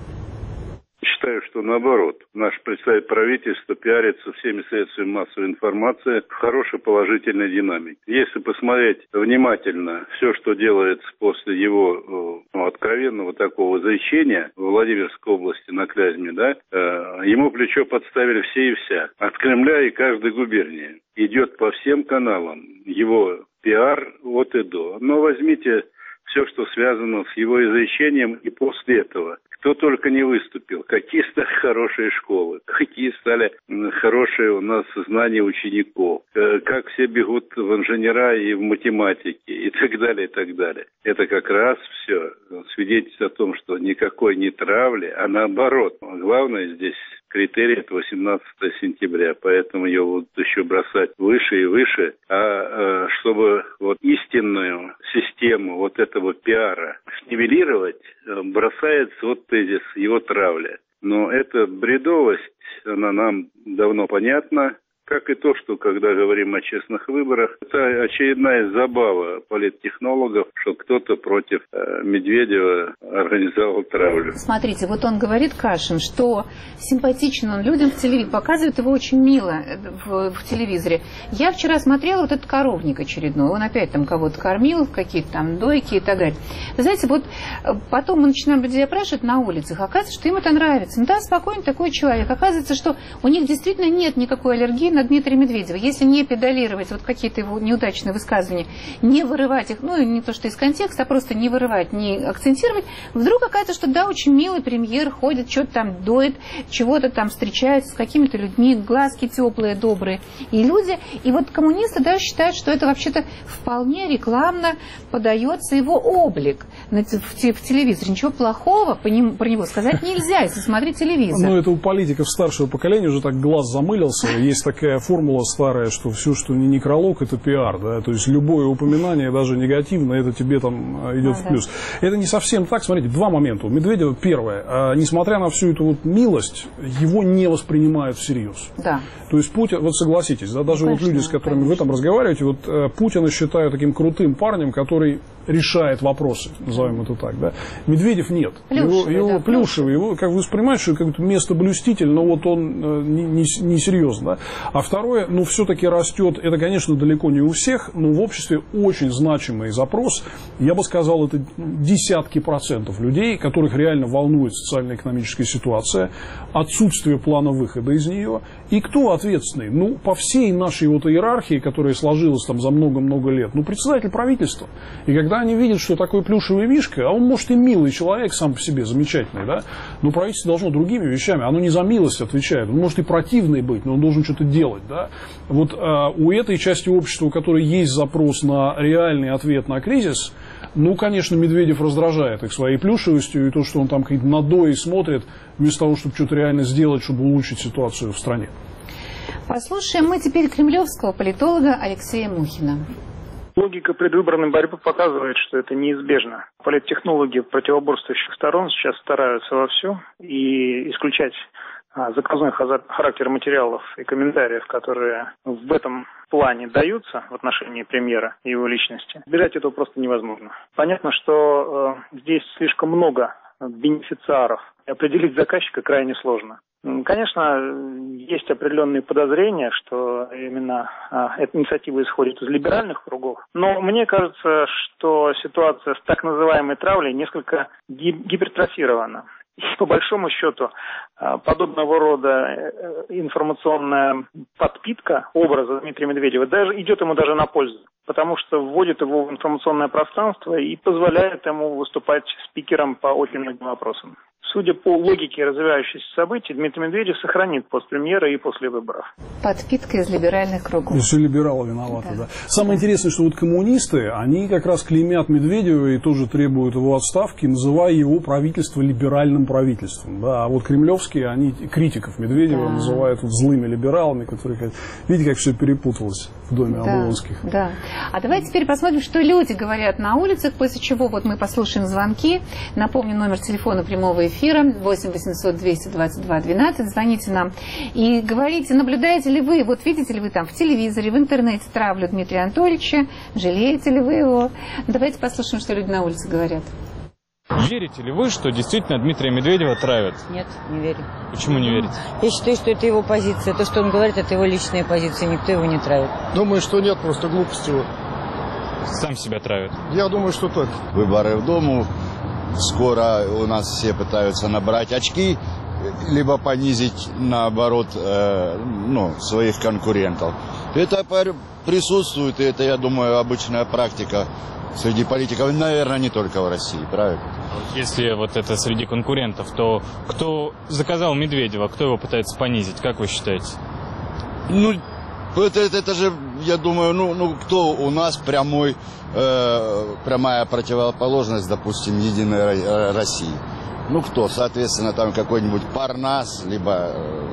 Считаю, что наоборот. Наш представитель правительства пиарится всеми средствами массовой информации в хорошей положительной динамике. Если посмотреть внимательно все, что делается после его откровенного такого заявления в Владимирской области на Клязьме, да, ему плечо подставили все и вся. От Кремля и каждой губернии. Идет по всем каналам его пиар от и до. Но возьмите все, что связано с его изречением, и после этого кто только не выступил, какие стали хорошие школы, какие стали хорошие у нас знания учеников, как все бегут в инженера и в математике и так далее, и так далее. Это как раз все свидетельствует о том, что никакой не травли, а наоборот. Главное здесь критерий — это 18 сентября, поэтому ее будут еще бросать выше и выше. А чтобы вот истинную систему вот этого пиара нивелировать, бросается вот тезис его травля. Но эта бредовость, она нам давно понятна, как и то, что, когда говорим о честных выборах, это очередная забава политтехнологов, что кто-то против Медведева организовал травлю. Смотрите, вот он говорит, Кашин, что симпатичен он людям в телевизоре, показывает его очень мило в телевизоре. Я вчера смотрела вот этот коровник очередной, он опять там кого-то кормил, какие-то там дойки и так далее. Вы знаете, вот потом мы начинаем людей опрашивать на улицах, оказывается, что им это нравится. Ну да, спокойно такой человек. Оказывается, что у них действительно нет никакой аллергии на Дмитрия Медведева. Если не педалировать вот какие-то его неудачные высказывания, не вырывать их, ну не то что из контекста, а просто не вырывать, не акцентировать, вдруг какая-то, что да, очень милый премьер, ходит, что-то там доит, чего-то там встречается с какими-то людьми, глазки теплые, добрые и люди. И вот коммунисты даже считают, что это вообще-то вполне рекламно подается его облик в телевизоре. Ничего плохого про него сказать нельзя, если смотреть телевизор. Ну, это у политиков старшего поколения уже так глаз замылился. Есть такая формула старая, что все, что не некролог, это пиар. Да? То есть любое упоминание, даже негативное, это тебе там идет в плюс. Это не совсем так. Смотрите, два момента. У Медведева первое. Несмотря на всю эту вот милость, его не воспринимают всерьез. Да. То есть Путин, вот согласитесь, да, даже конечно, вот люди, с которыми вы там разговариваете, вот Путина считают таким крутым парнем, который решает вопросы, назовем это так, да. Медведев нет. Его плюшевый, его как бы воспринимают, что какое-то местоблюститель, но вот он не серьезно, да. А второе, ну, все-таки растет, это, конечно, далеко не у всех, но в обществе очень значимый запрос, я бы сказал, это десятки процентов людей, которых реально волнует социально-экономическая ситуация, отсутствие плана выхода из нее, и кто ответственный? Ну, по всей нашей вот иерархии, которая сложилась там за много-много лет, ну, председатель правительства. И когда они видят, что такой плюшевый мишка, а он, может, и милый человек сам по себе, замечательный, да, но правительство должно другими вещами, оно не за милость отвечает, он может и противный быть, но он должен что-то делать, да. Вот у этой части общества, у которой есть запрос на реальный ответ на кризис, ну, конечно, Медведев раздражает их своей плюшевостью, и то, что он там какие-то надои смотрит, вместо того, чтобы что-то реально сделать, чтобы улучшить ситуацию в стране. Послушаем мы теперь кремлевского политолога Алексея Мухина. Логика предвыборной борьбы показывает, что это неизбежно. Политтехнологи противоборствующих сторон сейчас стараются вовсю и исключать заказной характер материалов и комментариев, которые в этом плане даются в отношении премьера и его личности. Избежать этого просто невозможно. Понятно, что здесь слишком много бенефициаров. Определить заказчика крайне сложно. Конечно, есть определенные подозрения, что именно эта инициатива исходит из либеральных кругов, но мне кажется, что ситуация с так называемой травлей несколько гипертрофирована. И по большому счету, подобного рода информационная подпитка образа Дмитрия Медведева идет ему даже на пользу, потому что вводит его в информационное пространство и позволяет ему выступать спикером по очень многим вопросам. Судя по логике развивающихся событий, Дмитрий Медведев сохранит пост премьера и после выборов. Подпитка из либеральных кругов. Все либералы виноваты, да. Самое интересное, что вот коммунисты, они как раз клеймят Медведева и тоже требуют его отставки, называя его правительство либеральным правительством. Да. А вот кремлевские, они критиков Медведева называют вот злыми либералами, которые... Видите, как все перепуталось в доме Облонских. Да. А давайте теперь посмотрим, что люди говорят на улицах, после чего вот мы послушаем звонки. Напомню, номер телефона прямого эфира 8 800 222 12. Звоните нам и говорите, наблюдаете ли вы, вот видите ли вы там в телевизоре, в интернете травлю Дмитрия Анатольевича, жалеете ли вы его? Давайте послушаем, что люди на улице говорят. Верите ли вы, что действительно Дмитрия Медведева травят? Нет, не верю. Почему не верите? Я считаю, что это его позиция. То, что он говорит, это его личная позиция. Никто его не травит. Думаю, что нет, просто глупость его. Сам себя травит? Я думаю, что так. Выборы в Думу. Скоро у нас все пытаются набрать очки, либо понизить, наоборот, своих конкурентов. Это присутствует, и это, я думаю, обычная практика среди политиков, наверное, не только в России, правильно? Если вот это среди конкурентов, то кто заказал Медведева, кто его пытается понизить, как вы считаете? Ну, это же, я думаю, кто у нас прямая противоположность, допустим, Единой России? Ну, кто? Соответственно, там какой-нибудь Парнас, либо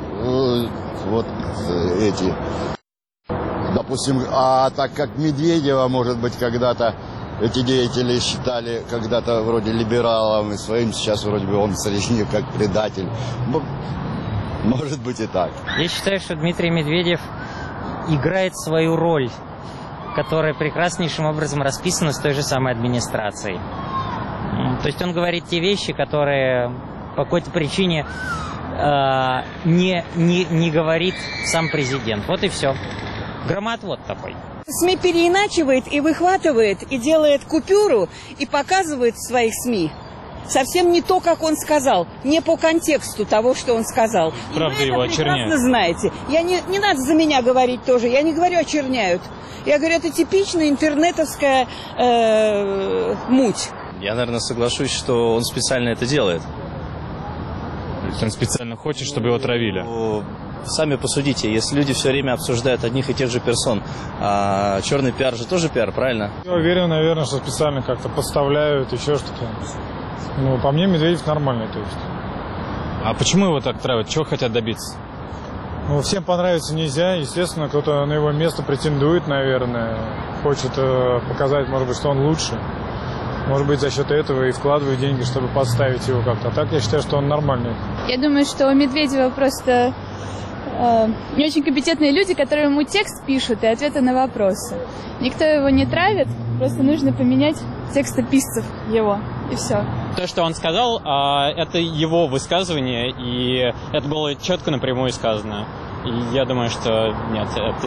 вот эти. Допустим, а так как Медведева, может быть, когда-то эти деятели считали когда-то вроде либералом и своим, сейчас вроде бы он среди них как предатель. Может быть и так. Я считаю, что Дмитрий Медведев играет свою роль, которая прекраснейшим образом расписана с той же самой администрацией. То есть он говорит те вещи, которые по какой-то причине не говорит сам президент. Вот и все. Громоотвод такой. СМИ переиначивает и выхватывает, и делает купюру, и показывает в своих СМИ совсем не то, как он сказал, не по контексту того, что он сказал. Правда, его очерняют. Прекрасно знаете. Не надо за меня говорить тоже. Я не говорю очерняют. Я говорю, это типичная интернетовская муть. Я, наверное, соглашусь, что он специально это делает. То есть он специально хочет, чтобы его травили? Сами посудите, если люди все время обсуждают одних и тех же персон, а черный пиар же тоже пиар, правильно? Я уверен, наверное, что специально как-то подставляют, еще что-то. Ну, по мне, Медведев нормальный, то есть. А почему его так травят? Чего хотят добиться? Ну, всем понравится нельзя. Естественно, кто-то на его место претендует, наверное. Хочет показать, может быть, что он лучше. Может быть, за счет этого и вкладывает деньги, чтобы подставить его как-то. А так я считаю, что он нормальный. Я думаю, что у Медведева просто не очень компетентные люди, которые ему текст пишут и ответы на вопросы. Никто его не травит, просто нужно поменять текстописцев его, и все. То, что он сказал, это его высказывание, и это было четко напрямую сказано. И я думаю, что нет,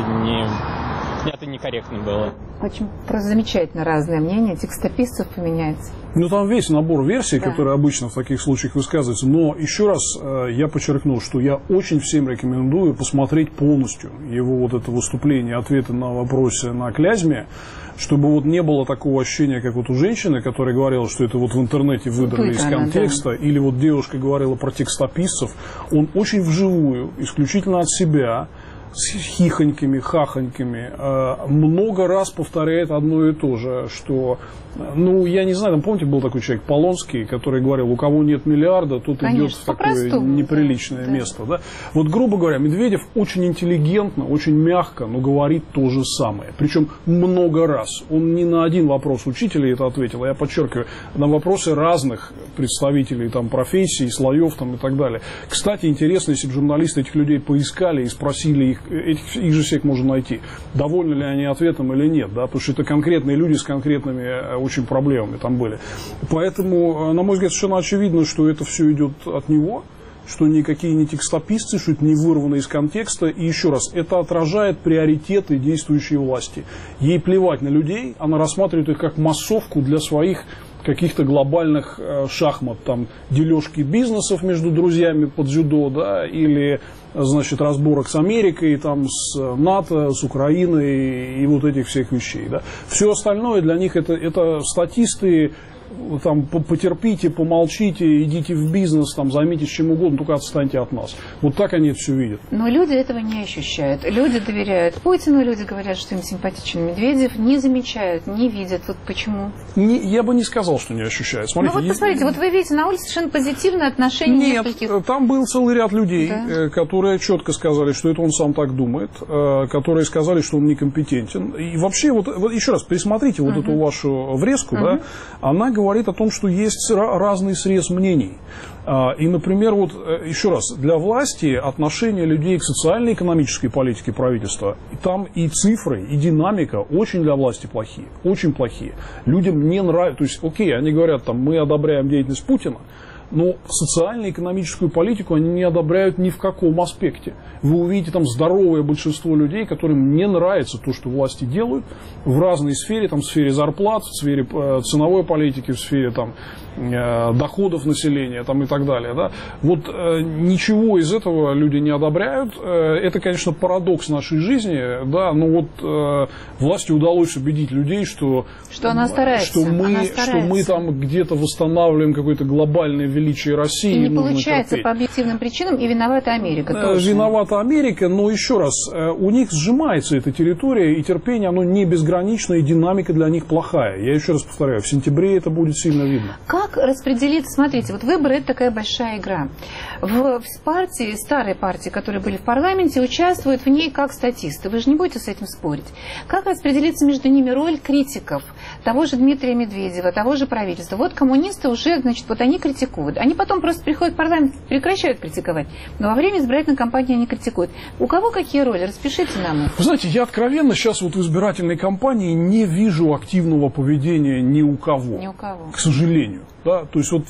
это некорректно было. Очень просто замечательно разное мнение текстописцев поменяется. Ну, там весь набор версий, да, которые обычно в таких случаях высказываются. Но еще раз я подчеркну, что я очень всем рекомендую посмотреть полностью его вот это выступление, ответы на вопросы на Клязьме, чтобы вот не было такого ощущения, как вот у женщины, которая говорила, что это вот в интернете выдрали из контекста, да, или вот девушка говорила про текстописцев. Он очень вживую, исключительно от себя, с хихоньками, хахоньками, много раз повторяет одно и то же, что, ну, я не знаю, там, помните, был такой человек Полонский, который говорил, у кого нет миллиарда, тот идет в такое неприличное место. Да? Вот, грубо говоря, Медведев очень интеллигентно, очень мягко, но говорит то же самое. Причем много раз. Он не на один вопрос учителя это ответил, а я подчеркиваю, на вопросы разных представителей там, профессий, слоев там, и так далее. Кстати, интересно, если бы журналисты этих людей поискали и спросили их, их же всех можно найти, довольны ли они ответом или нет, да, потому что это конкретные люди с конкретными очень проблемами там были. Поэтому, на мой взгляд, совершенно очевидно, что это все идет от него, что никакие не текстописцы, что это не вырвано из контекста. И еще раз, это отражает приоритеты действующей власти. Ей плевать на людей, она рассматривает их как массовку для своих каких-то глобальных шахмат, там, дележки бизнесов между друзьями под дзюдо, да, или, значит, разборок с Америкой, там, с НАТО, с Украиной и вот этих всех вещей, да. Все остальное для них это статисты, там, потерпите, помолчите, идите в бизнес, там, займитесь чем угодно, только отстаньте от нас. Вот так они это все видят. Но люди этого не ощущают. Люди доверяют Путину, люди говорят, что им симпатичен Медведев, не замечают, не видят. Вот почему? Я бы не сказал, что не ощущают. Смотрите, ну вот посмотрите, вот вы видите на улице совершенно позитивное отношение нескольких. Нет, там был целый ряд людей, да, которые четко сказали, что это он сам так думает, которые сказали, что он некомпетентен. И вообще, вот еще раз, пересмотрите вот эту вашу врезку, да, она говорит о том, что есть разный срез мнений. И, например, вот еще раз, для власти отношение людей к социально-экономической политике правительства, и там и цифры, и динамика очень для власти плохие, очень плохие. Людям не нравится, то есть, окей, они говорят, там, мы одобряем деятельность Путина, но социально-экономическую политику они не одобряют ни в каком аспекте. Вы увидите там здоровое большинство людей, которым не нравится то, что власти делают в разной сфере, там, в сфере зарплат, в сфере ценовой политики, в сфере там, доходов населения там, и так далее. Да? Вот ничего из этого люди не одобряют. Это, конечно, парадокс нашей жизни, да, но вот власти удалось убедить людей, что она старается, что мы там где-то восстанавливаем какое-то глобальное величие России. И не получается терпеть. По объективным причинам, и виновата Америка тоже. Виновата Америка, но еще раз, у них сжимается эта территория, и терпение, оно не безграничное, и динамика для них плохая. Я еще раз повторяю, в сентябре это будет сильно видно. Как распределиться? Смотрите, вот выборы – это такая большая игра. В партии, старой партии, которые были в парламенте, участвуют в ней как статисты. Вы же не будете с этим спорить. Как распределиться между ними роль критиков? того же Дмитрия Медведева, того же правительства. Вот коммунисты уже, значит, вот они критикуют. Они потом просто приходят в парламент, прекращают критиковать. Но во время избирательной кампании они критикуют. У кого какие роли? Распишите нам. Вы знаете, я откровенно сейчас вот в избирательной кампании не вижу активного поведения ни у кого. Ни у кого. К сожалению. Да? То есть вот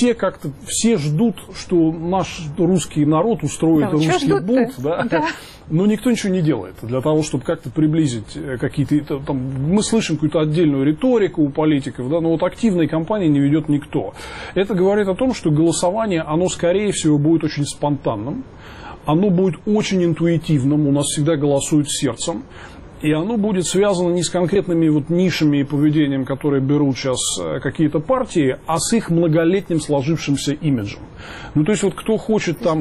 все ждут, что наш русский народ устроит русский бунт, да? Да. Но никто ничего не делает для того, чтобы как-то приблизить какие-то... Там, мы слышим какую-то отдельную риторику у политиков, да, но вот активной кампании не ведет никто. Это говорит о том, что голосование, оно скорее всего будет очень спонтанным, оно будет очень интуитивным, у нас всегда голосуют сердцем. И оно будет связано не с конкретными вот нишами и поведением, которые берут сейчас какие-то партии, а с их многолетним сложившимся имиджем. Ну, то есть, вот кто хочет там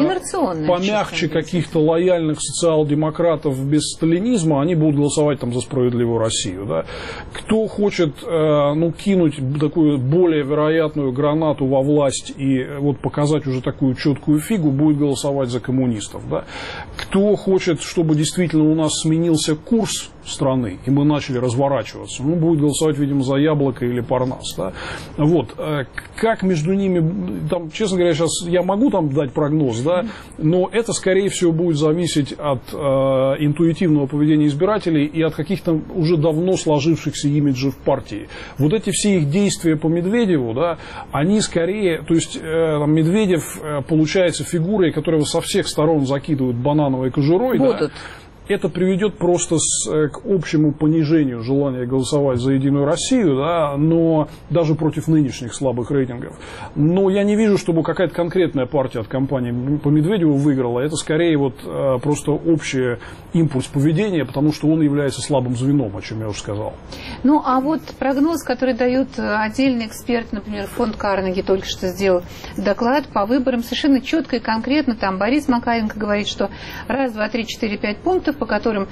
помягче каких-то лояльных социал-демократов без сталинизма, они будут голосовать там за справедливую Россию. Да? Кто хочет кинуть такую более вероятную гранату во власть и вот показать уже такую четкую фигу, будет голосовать за коммунистов. Да? Кто хочет, чтобы действительно у нас сменился курс страны, и мы начали разворачиваться, будет голосовать, видимо, за Яблоко или Парнас. Да? Вот. Как между ними, там, честно говоря, сейчас я могу там дать прогноз, да, но это, скорее всего, будет зависеть от интуитивного поведения избирателей и от каких-то уже давно сложившихся имиджей в партии. Вот эти все их действия по Медведеву, да, они скорее, то есть Медведев получается фигурой, которого со всех сторон закидывают банановой кожурой. Да, это приведет просто к общему понижению желания голосовать за Единую Россию, да, но даже против нынешних слабых рейтингов. Но я не вижу, чтобы какая-то конкретная партия от кампании по Медведеву выиграла. Это скорее вот просто общий импульс поведения, потому что он является слабым звеном, о чем я уже сказал. Ну, а вот прогноз, который дает отдельный эксперт, например, фонд Карнеги только что сделал доклад по выборам, совершенно четко и конкретно. Там Борис Макаренко говорит, что 1, 2, 3, 4, 5 пунктов, по которым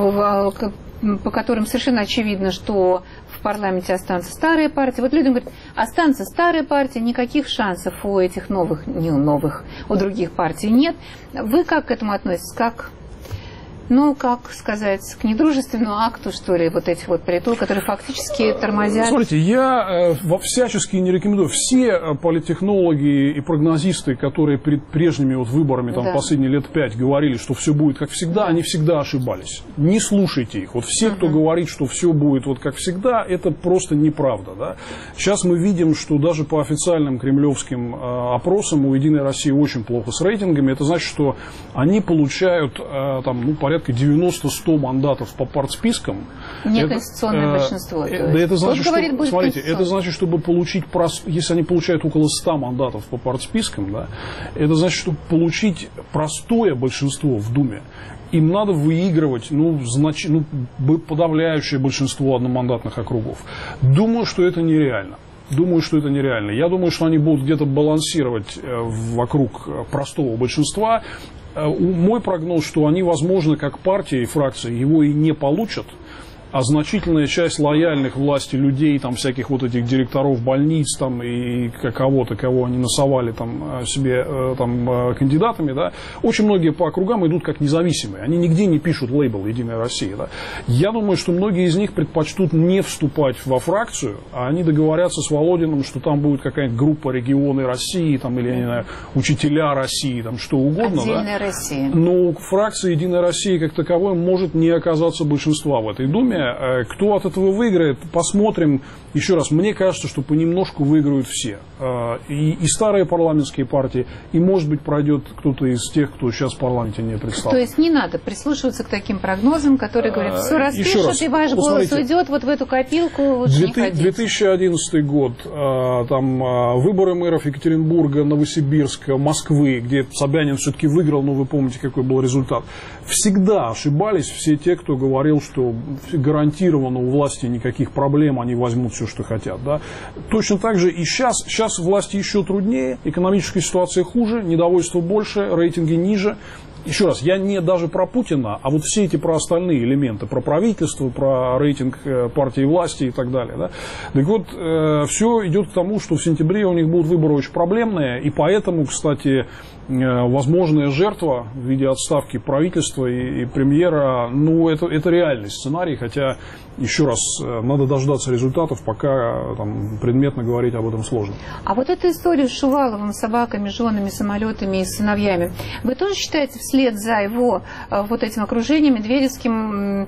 совершенно очевидно, что в парламенте останутся старые партии. Вот людям говорят, останутся старые партии, никаких шансов у этих новых, не у новых, у других партий нет. Вы как к этому относитесь? Как сказать, к недружественному акту, что ли, вот этих вот политологов, которые фактически тормозят? Смотрите, я всячески не рекомендую. Все политтехнологи и прогнозисты, которые перед прежними вот выборами там, последние лет 5 говорили, что все будет как всегда, они всегда ошибались. Не слушайте их. Вот все, кто говорит, что все будет вот как всегда, это просто неправда. Да? Сейчас мы видим, что даже по официальным кремлевским опросам у Единой России очень плохо с рейтингами. Это значит, что они получают порядка 90-100 мандатов по партспискам. Неконституционное большинство. Это значит, смотрите, это значит, чтобы получить, если они получают около 100 мандатов по партспискам, да, это значит, чтобы получить простое большинство в Думе, им надо выигрывать подавляющее большинство одномандатных округов. Думаю, что это нереально. Я думаю, что они будут где-то балансировать вокруг простого большинства. Мой прогноз, что они, возможно, как партия и фракция, его и не получат, а значительная часть лояльных власти людей, там, всяких вот этих директоров больниц там, и кого-то, кого они насовали там, себе там, кандидатами, да, очень многие по округам идут как независимые. Они нигде не пишут лейбл «Единая Россия». Да. Я думаю, что многие из них предпочтут не вступать во фракцию, а они договорятся с Володиным, что там будет какая-нибудь группа «Регионы России» там, или, я не знаю, «Учителя России», там, что угодно. Отдельная Россия. Но фракция «Единая Россия» как таковой может не оказаться большинства в этой Думе. Кто от этого выиграет, посмотрим. Еще раз, мне кажется, что понемножку выиграют все. И старые парламентские партии, и, может быть, пройдет кто-то из тех, кто сейчас в парламенте не представлен. То есть не надо прислушиваться к таким прогнозам, которые говорят, все распишут, и ваш голос уйдет вот в эту копилку. 2011 год, там выборы мэров Екатеринбурга, Новосибирска, Москвы, где Собянин все-таки выиграл, но вы помните, какой был результат. Всегда ошибались все те, кто говорил, что гарантированно у власти никаких проблем, они возьмут все, что хотят. Да? Точно так же и сейчас. Сейчас власти еще труднее, экономическая ситуация хуже, недовольство больше, рейтинги ниже. еще раз, я не даже про Путина, а вот все эти про остальные элементы, про правительство, про рейтинг партии власти и так далее. Да? Так вот, все идет к тому, что в сентябре у них будут выборы очень проблемные, и поэтому, кстати, возможная жертва в виде отставки правительства и премьера, ну, это реальный сценарий, хотя, еще раз, надо дождаться результатов, пока там, предметно говорить об этом сложно. А вот эту историю с Шуваловым, собаками, женами, самолетами и сыновьями, вы тоже считаете вслед за его вот этим окружением медведевским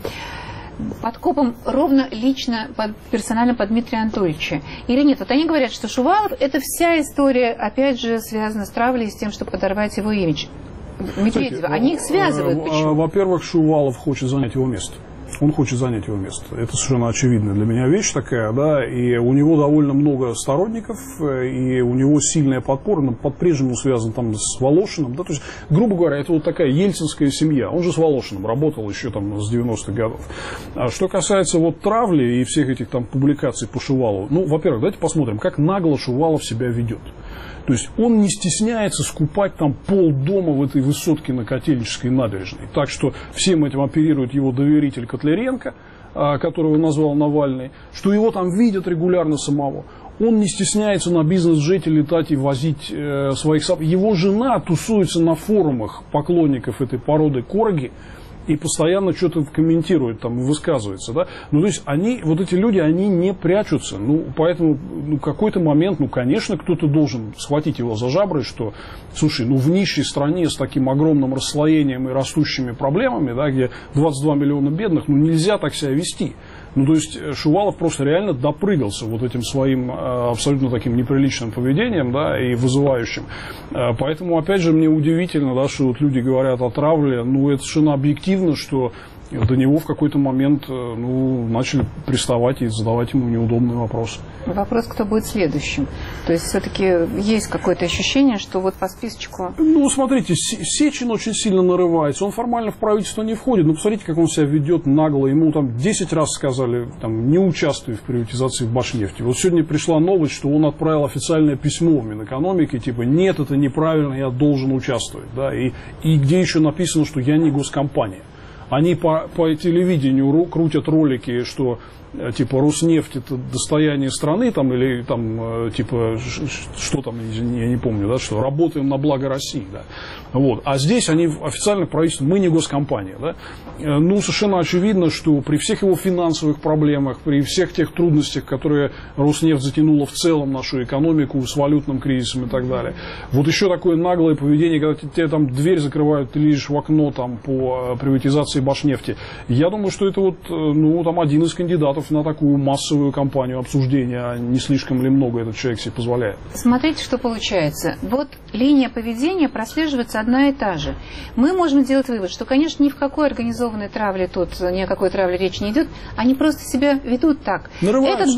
подкопом ровно лично, персонально под Дмитрия Анатольевича? Или нет? Вот они говорят, что Шувалов – это вся история, опять же, связана с травлей и с тем, чтобы подорвать его имидж. Медведева. Они их связывают. Почему? Во-первых, Шувалов хочет занять его место. Он хочет занять его место. Это совершенно очевидная для меня вещь такая, да, и у него довольно много сторонников, и у него сильная подпора, но по-прежнему связан там с Волошиным, да, то есть, грубо говоря, это вот такая ельцинская семья, он же с Волошиным работал еще там с 90-х годов. А что касается вот травли и всех этих там публикаций по Шувалову, ну, во-первых, давайте посмотрим, как нагло Шувалов себя ведет. То есть он не стесняется скупать там полдома в этой высотке на Котельнической набережной. Так что всем этим оперирует его доверитель Котляренко, которого назвал Навальный, что его там видят регулярно самого. Он не стесняется на бизнес-джете летать и возить своих собак. Его жена тусуется на форумах поклонников этой породы корги и постоянно что-то комментирует, там, высказывается, да. Ну, то есть, они, вот эти люди, они не прячутся. Ну, поэтому, ну, какой-то момент, ну, конечно, кто-то должен схватить его за жабры, что, слушай, ну, в нищей стране с таким огромным расслоением и растущими проблемами, да, где 22 миллиона бедных, ну, нельзя так себя вести. Ну, то есть, Шувалов просто реально допрыгался вот этим своим абсолютно таким неприличным поведением, да, и вызывающим. Поэтому, опять же, мне удивительно, да, что вот люди говорят о травле, ну, это совершенно объективно, что до него в какой-то момент, ну, начали приставать и задавать ему неудобные вопросы. Вопрос, кто будет следующим. То есть, все-таки есть какое-то ощущение, что вот по списочку... Ну, смотрите, Сечин очень сильно нарывается. Он формально в правительство не входит. Но посмотрите, как он себя ведет нагло. Ему там 10 раз сказали, там, не участвуй в приватизации в Башнефти. Вот сегодня пришла новость, что он отправил официальное письмо в Минэкономике, типа, нет, это неправильно, я должен участвовать. Да? И где еще написано, что я не госкомпания. Они по телевидению крутят ролики, что типа Роснефть это достояние страны, там, или там, типа, что там, я не помню, да, что работаем на благо России, да. Вот. А здесь они официально правительство, мы не госкомпания, да. Ну, совершенно очевидно, что при всех его финансовых проблемах, при всех тех трудностях, которые Роснефть затянула в целом нашу экономику с валютным кризисом и так далее. Вот еще такое наглое поведение, когда тебе там дверь закрывают, ты лезешь в окно там по приватизации Башнефти. Я думаю, что это вот, ну, там один из кандидатов на такую массовую кампанию обсуждения, а не слишком ли много этот человек себе позволяет. Смотрите, что получается. Вот линия поведения прослеживается одна и та же. Мы можем сделать вывод, что, конечно, ни в какой организованной травле тут, ни о какой травле речи не идет, они просто себя ведут так. Этот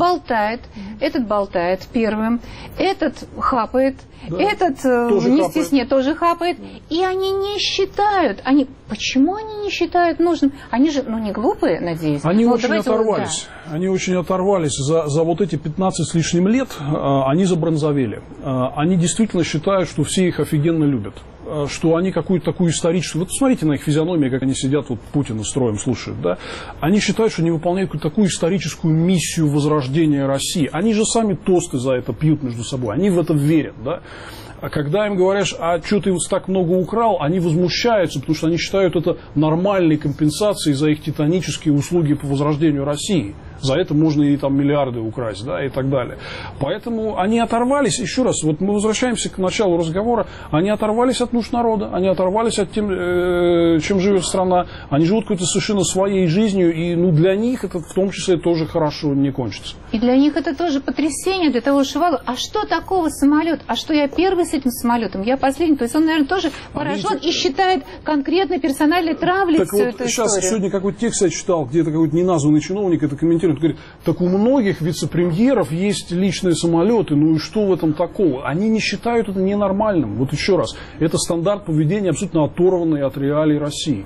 болтает первым, этот хапает, да, этот не стесняет, тоже хапает. И они не считают, почему они не считают нужным? Они же, ну, не глупые, надеюсь. Они очень оторвались. Да. Они очень оторвались. За вот эти 15 с лишним лет они забронзовели. Они действительно считают, что все их офигенно любят. Что они какую-то такую историческую... Вот посмотрите на их физиономии, как они сидят, вот Путина строем слушают, да? Они считают, что они выполняют какую-то такую историческую миссию возрождения России. Они же сами тосты за это пьют между собой. Они в это верят, да? А когда им говоришь, а что ты так много украл, они возмущаются, потому что они считают это нормальной компенсацией за их титанические услуги по возрождению России. За это можно и там миллиарды украсть, да, и так далее. Поэтому они оторвались, еще раз, вот мы возвращаемся к началу разговора, они оторвались от нужд народа, они оторвались от тем, чем живет страна, они живут какой-то совершенно своей жизнью, и, ну, для них это в том числе тоже хорошо не кончится. И для них это тоже потрясение, для того Шувалова. А что такого самолет? А что я первый с этим самолетом? Я последний. То есть он, наверное, тоже поражен и считает конкретно персональной травлей всю эту историю. Сейчас сегодня какой-то текст я читал, где-то какой-то неназванный чиновник это комментирует, говорит, так у многих вице-премьеров есть личные самолеты, ну и что в этом такого? Они не считают это ненормальным. Вот еще раз, это стандарт поведения абсолютно оторванный от реалий России.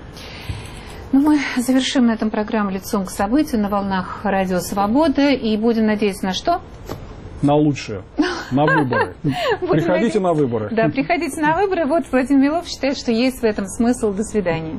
Ну, мы завершим на этом программу «Лицом к событию» на волнах Радио Свобода и будем надеяться на что? На лучшее. На выборы. Приходите на выборы. Да, приходите на выборы. Вот Владимир Милов считает, что есть в этом смысл. До свидания.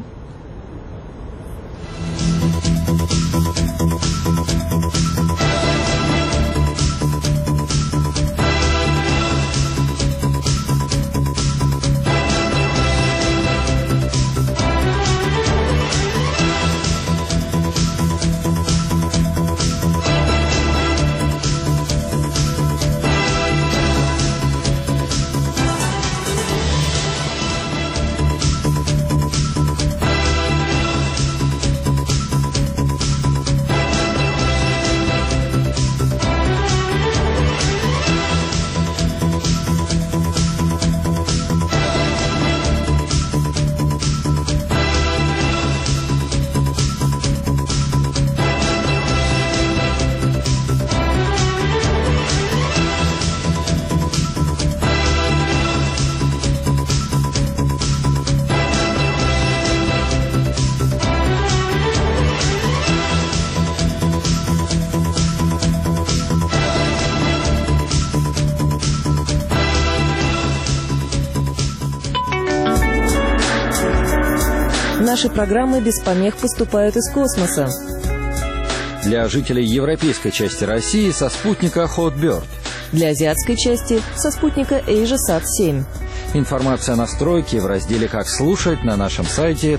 Наши программы без помех поступают из космоса. Для жителей европейской части России со спутника Hotbird. Для азиатской части со спутника AsiaSat-7. Информация о настройке в разделе «Как слушать» на нашем сайте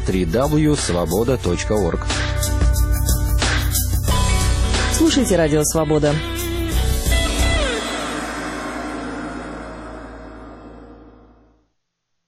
www.svoboda.org. Слушайте «Радио Свобода».